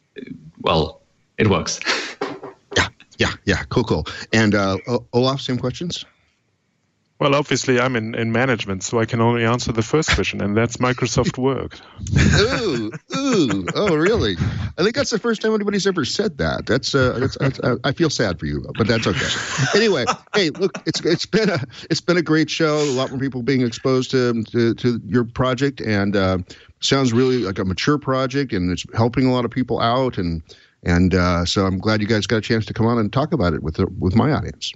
S5: well, it works.
S1: yeah, yeah, yeah. Cool, cool. And uh, Olaf, same questions?
S6: Well, obviously, I'm in, in management, so I can only answer the first question, and that's Microsoft Word.
S1: ooh, ooh, oh, really? I think that's the first time anybody's ever said that. That's, uh, that's, that's uh, I feel sad for you, but that's okay. Anyway, hey, look, it's it's been a it's been a great show. A lot more people being exposed to to, to your project, and uh, sounds really like a mature project, and it's helping a lot of people out, and and uh, so I'm glad you guys got a chance to come on and talk about it with the, with my audience.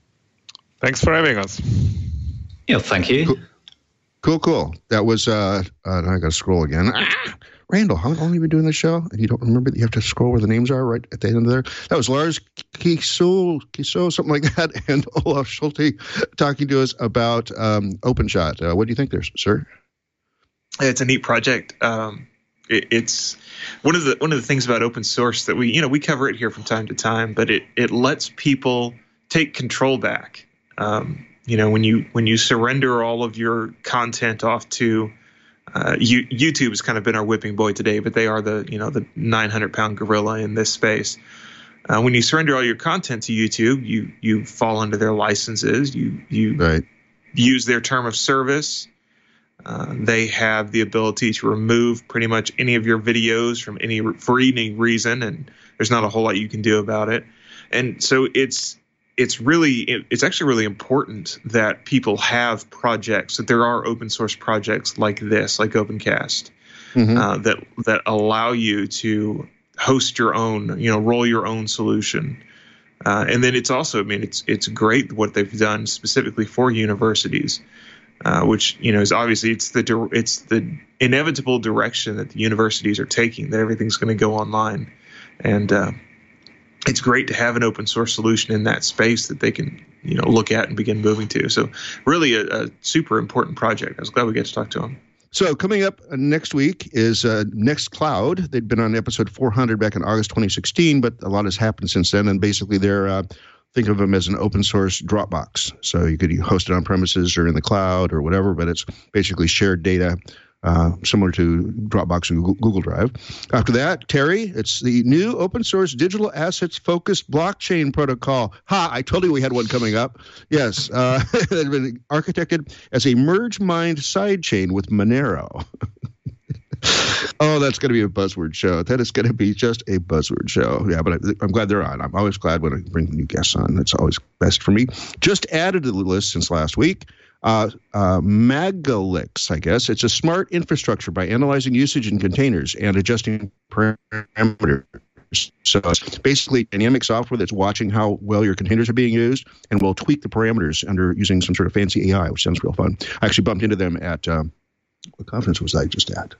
S6: Thanks for having us.
S5: Yeah, thank you.
S1: Cool, cool. cool. That was, uh, uh now I got to scroll again. Ah, Randall, how long have you been doing this show? And you don't remember that you have to scroll where the names are right at the end of there? That was Lars Kiesel, Kiesel, something like that, and Olaf Schulte talking to us about um, OpenShot. Uh, what do you think there, sir?
S4: It's a neat project. Um, it, it's one of the one of the things about open source that we, you know, we cover it here from time to time, but it it lets people take control back. Um, you know, when you when you surrender all of your content off to uh, you, YouTube has kind of been our whipping boy today, but they are the you know the nine hundred pound gorilla in this space. Uh, when you surrender all your content to YouTube, you you fall under their licenses. You you
S1: right.
S4: use their term of service. Uh, they have the ability to remove pretty much any of your videos from any for any reason, and there's not a whole lot you can do about it. And so it's. It's really, it's actually really important that people have projects, that there are open source projects like this, like OpenCast, mm-hmm. uh, that that allow you to host your own, you know, roll your own solution. Uh, and then it's also, I mean, it's it's great what they've done specifically for universities, uh, which you know is obviously it's the it's the inevitable direction that the universities are taking, that everything's going to go online, and. Uh, It's great to have an open source solution in that space that they can, you know, look at and begin moving to. So really a, a super important project. I was glad we get to talk to them.
S1: So coming up next week is uh, Nextcloud. They'd been on episode four hundred back in August twenty sixteen, but a lot has happened since then. And basically they're, uh, think of them as an open source Dropbox. So you could host it on premises or in the cloud or whatever, but it's basically shared data. Uh, similar to Dropbox and Google Drive. After that, Terry, it's the new open source digital assets focused blockchain protocol. Ha, I told you we had one coming up. Yes, uh, it had been architected as a merge mind sidechain with Monero. Oh, that's going to be a buzzword show. That is going to be just a buzzword show. Yeah, but I, I'm glad they're on. I'm always glad when I bring new guests on. That's always best for me. Just added to the list since last week. Uh, uh, Megalix, I guess. It's a smart infrastructure by analyzing usage in containers and adjusting parameters. So it's basically dynamic software that's watching how well your containers are being used and will tweak the parameters under using some sort of fancy A I, which sounds real fun. I actually bumped into them at, um, what conference was I just at?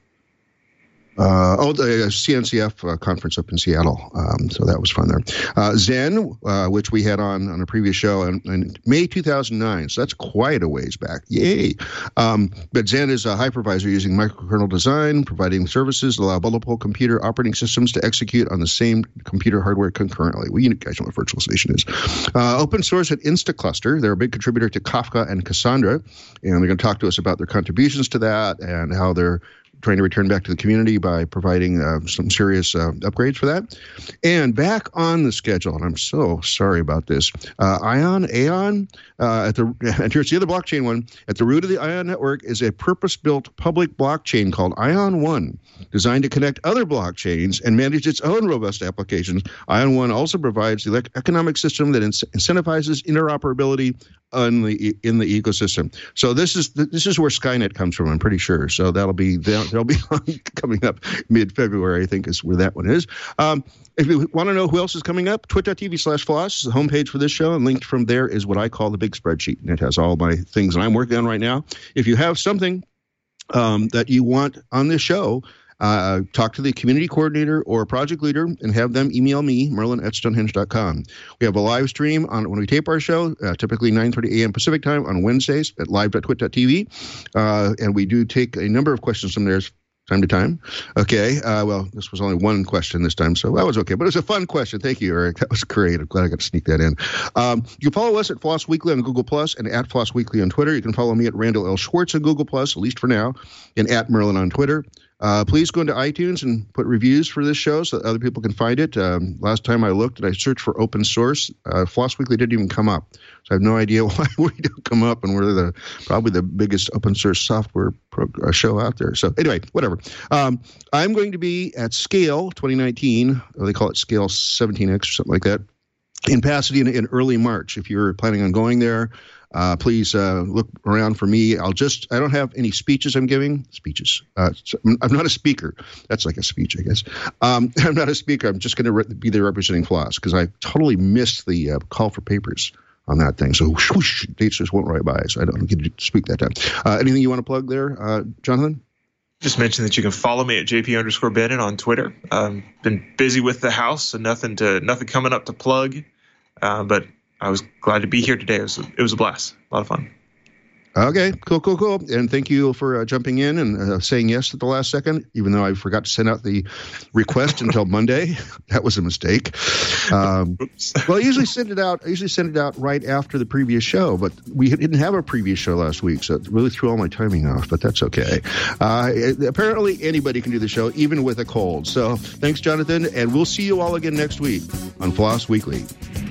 S1: Uh, oh, the C N C F uh, conference up in Seattle. Um, so that was fun there. Uh, Zen, uh, which we had on on a previous show in, in May two thousand nine. So that's quite a ways back. Yay. Um, but Zen is a hypervisor using microkernel design, providing services that allow multiple computer operating systems to execute on the same computer hardware concurrently. Well, you guys know what virtualization is. Uh, open source at Instacluster. They're a big contributor to Kafka and Cassandra. And they're going to talk to us about their contributions to that and how they're trying to return back to the community by providing uh, some serious uh, upgrades for that. And back on the schedule, and I'm so sorry about this, uh, Ion, Aeon, uh, at the, and here's the other blockchain one, at the root of the Ion network is a purpose-built public blockchain called Ion One, designed to connect other blockchains and manage its own robust applications. Ion One also provides the economic system that incentivizes interoperability in the in the ecosystem. So this is this is where Skynet comes from, I'm pretty sure. So that'll be that'll be coming up mid-February, I think, is where that one is. Um, if you want to know who else is coming up, twit.tv slash floss is the homepage for this show, and linked from there is what I call the big spreadsheet, and it has all my things that I'm working on right now. If you have something um, that you want on this show, Uh, talk to the community coordinator or project leader and have them email me, Merlin at Stonehenge dot com. We have a live stream on when we tape our show, uh, typically nine thirty a.m. Pacific time on Wednesdays at live dot twit dot t v. Uh, and we do take a number of questions from there time to time. Okay. Uh, well, this was only one question this time, so that was okay. But it was a fun question. Thank you, Eric. That was great. I'm glad I got to sneak that in. Um, you can follow us at Floss Weekly on Google Plus and at Floss Weekly on Twitter. You can follow me at Randall L. Schwartz on Google Plus, at least for now, and at Merlin on Twitter. Uh, please go into iTunes and put reviews for this show so that other people can find it. Um, last time I looked and I searched for open source, uh, Floss Weekly didn't even come up. So I have no idea why we don't come up, and we're the probably the biggest open source software pro, uh, show out there. So anyway, whatever. Um, I'm going to be at Scale twenty nineteen, or they call it Scale seventeen X or something like that, in Pasadena in early March. If you're planning on going there, Uh, please uh, look around for me. I'll just, I don't have any speeches I'm giving. Speeches. Uh, so I'm not a speaker. That's like a speech, I guess. Um, I'm not a speaker. I'm just going to re- be there representing Floss because I totally missed the uh, call for papers on that thing. So whoosh, whoosh, dates just won't right by. So I don't get to speak that time. Uh, anything you want to plug there, uh, Jonathan?
S4: Just mention that you can follow me at jp underscore Bennett on Twitter. Um, been busy with the house, so nothing to nothing coming up to plug. Uh, but I was glad to be here today. It was, it was a blast. A lot of fun.
S1: Okay, cool, cool, cool. And thank you for uh, jumping in and uh, saying yes at the last second, even though I forgot to send out the request until Monday. That was a mistake. Um, well, I usually send it out. I usually send it out right after the previous show, but we didn't have a previous show last week, so it really threw all my timing off. But that's okay. Uh, apparently, anybody can do the show, even with a cold. So thanks, Jonathan, and we'll see you all again next week on Floss Weekly.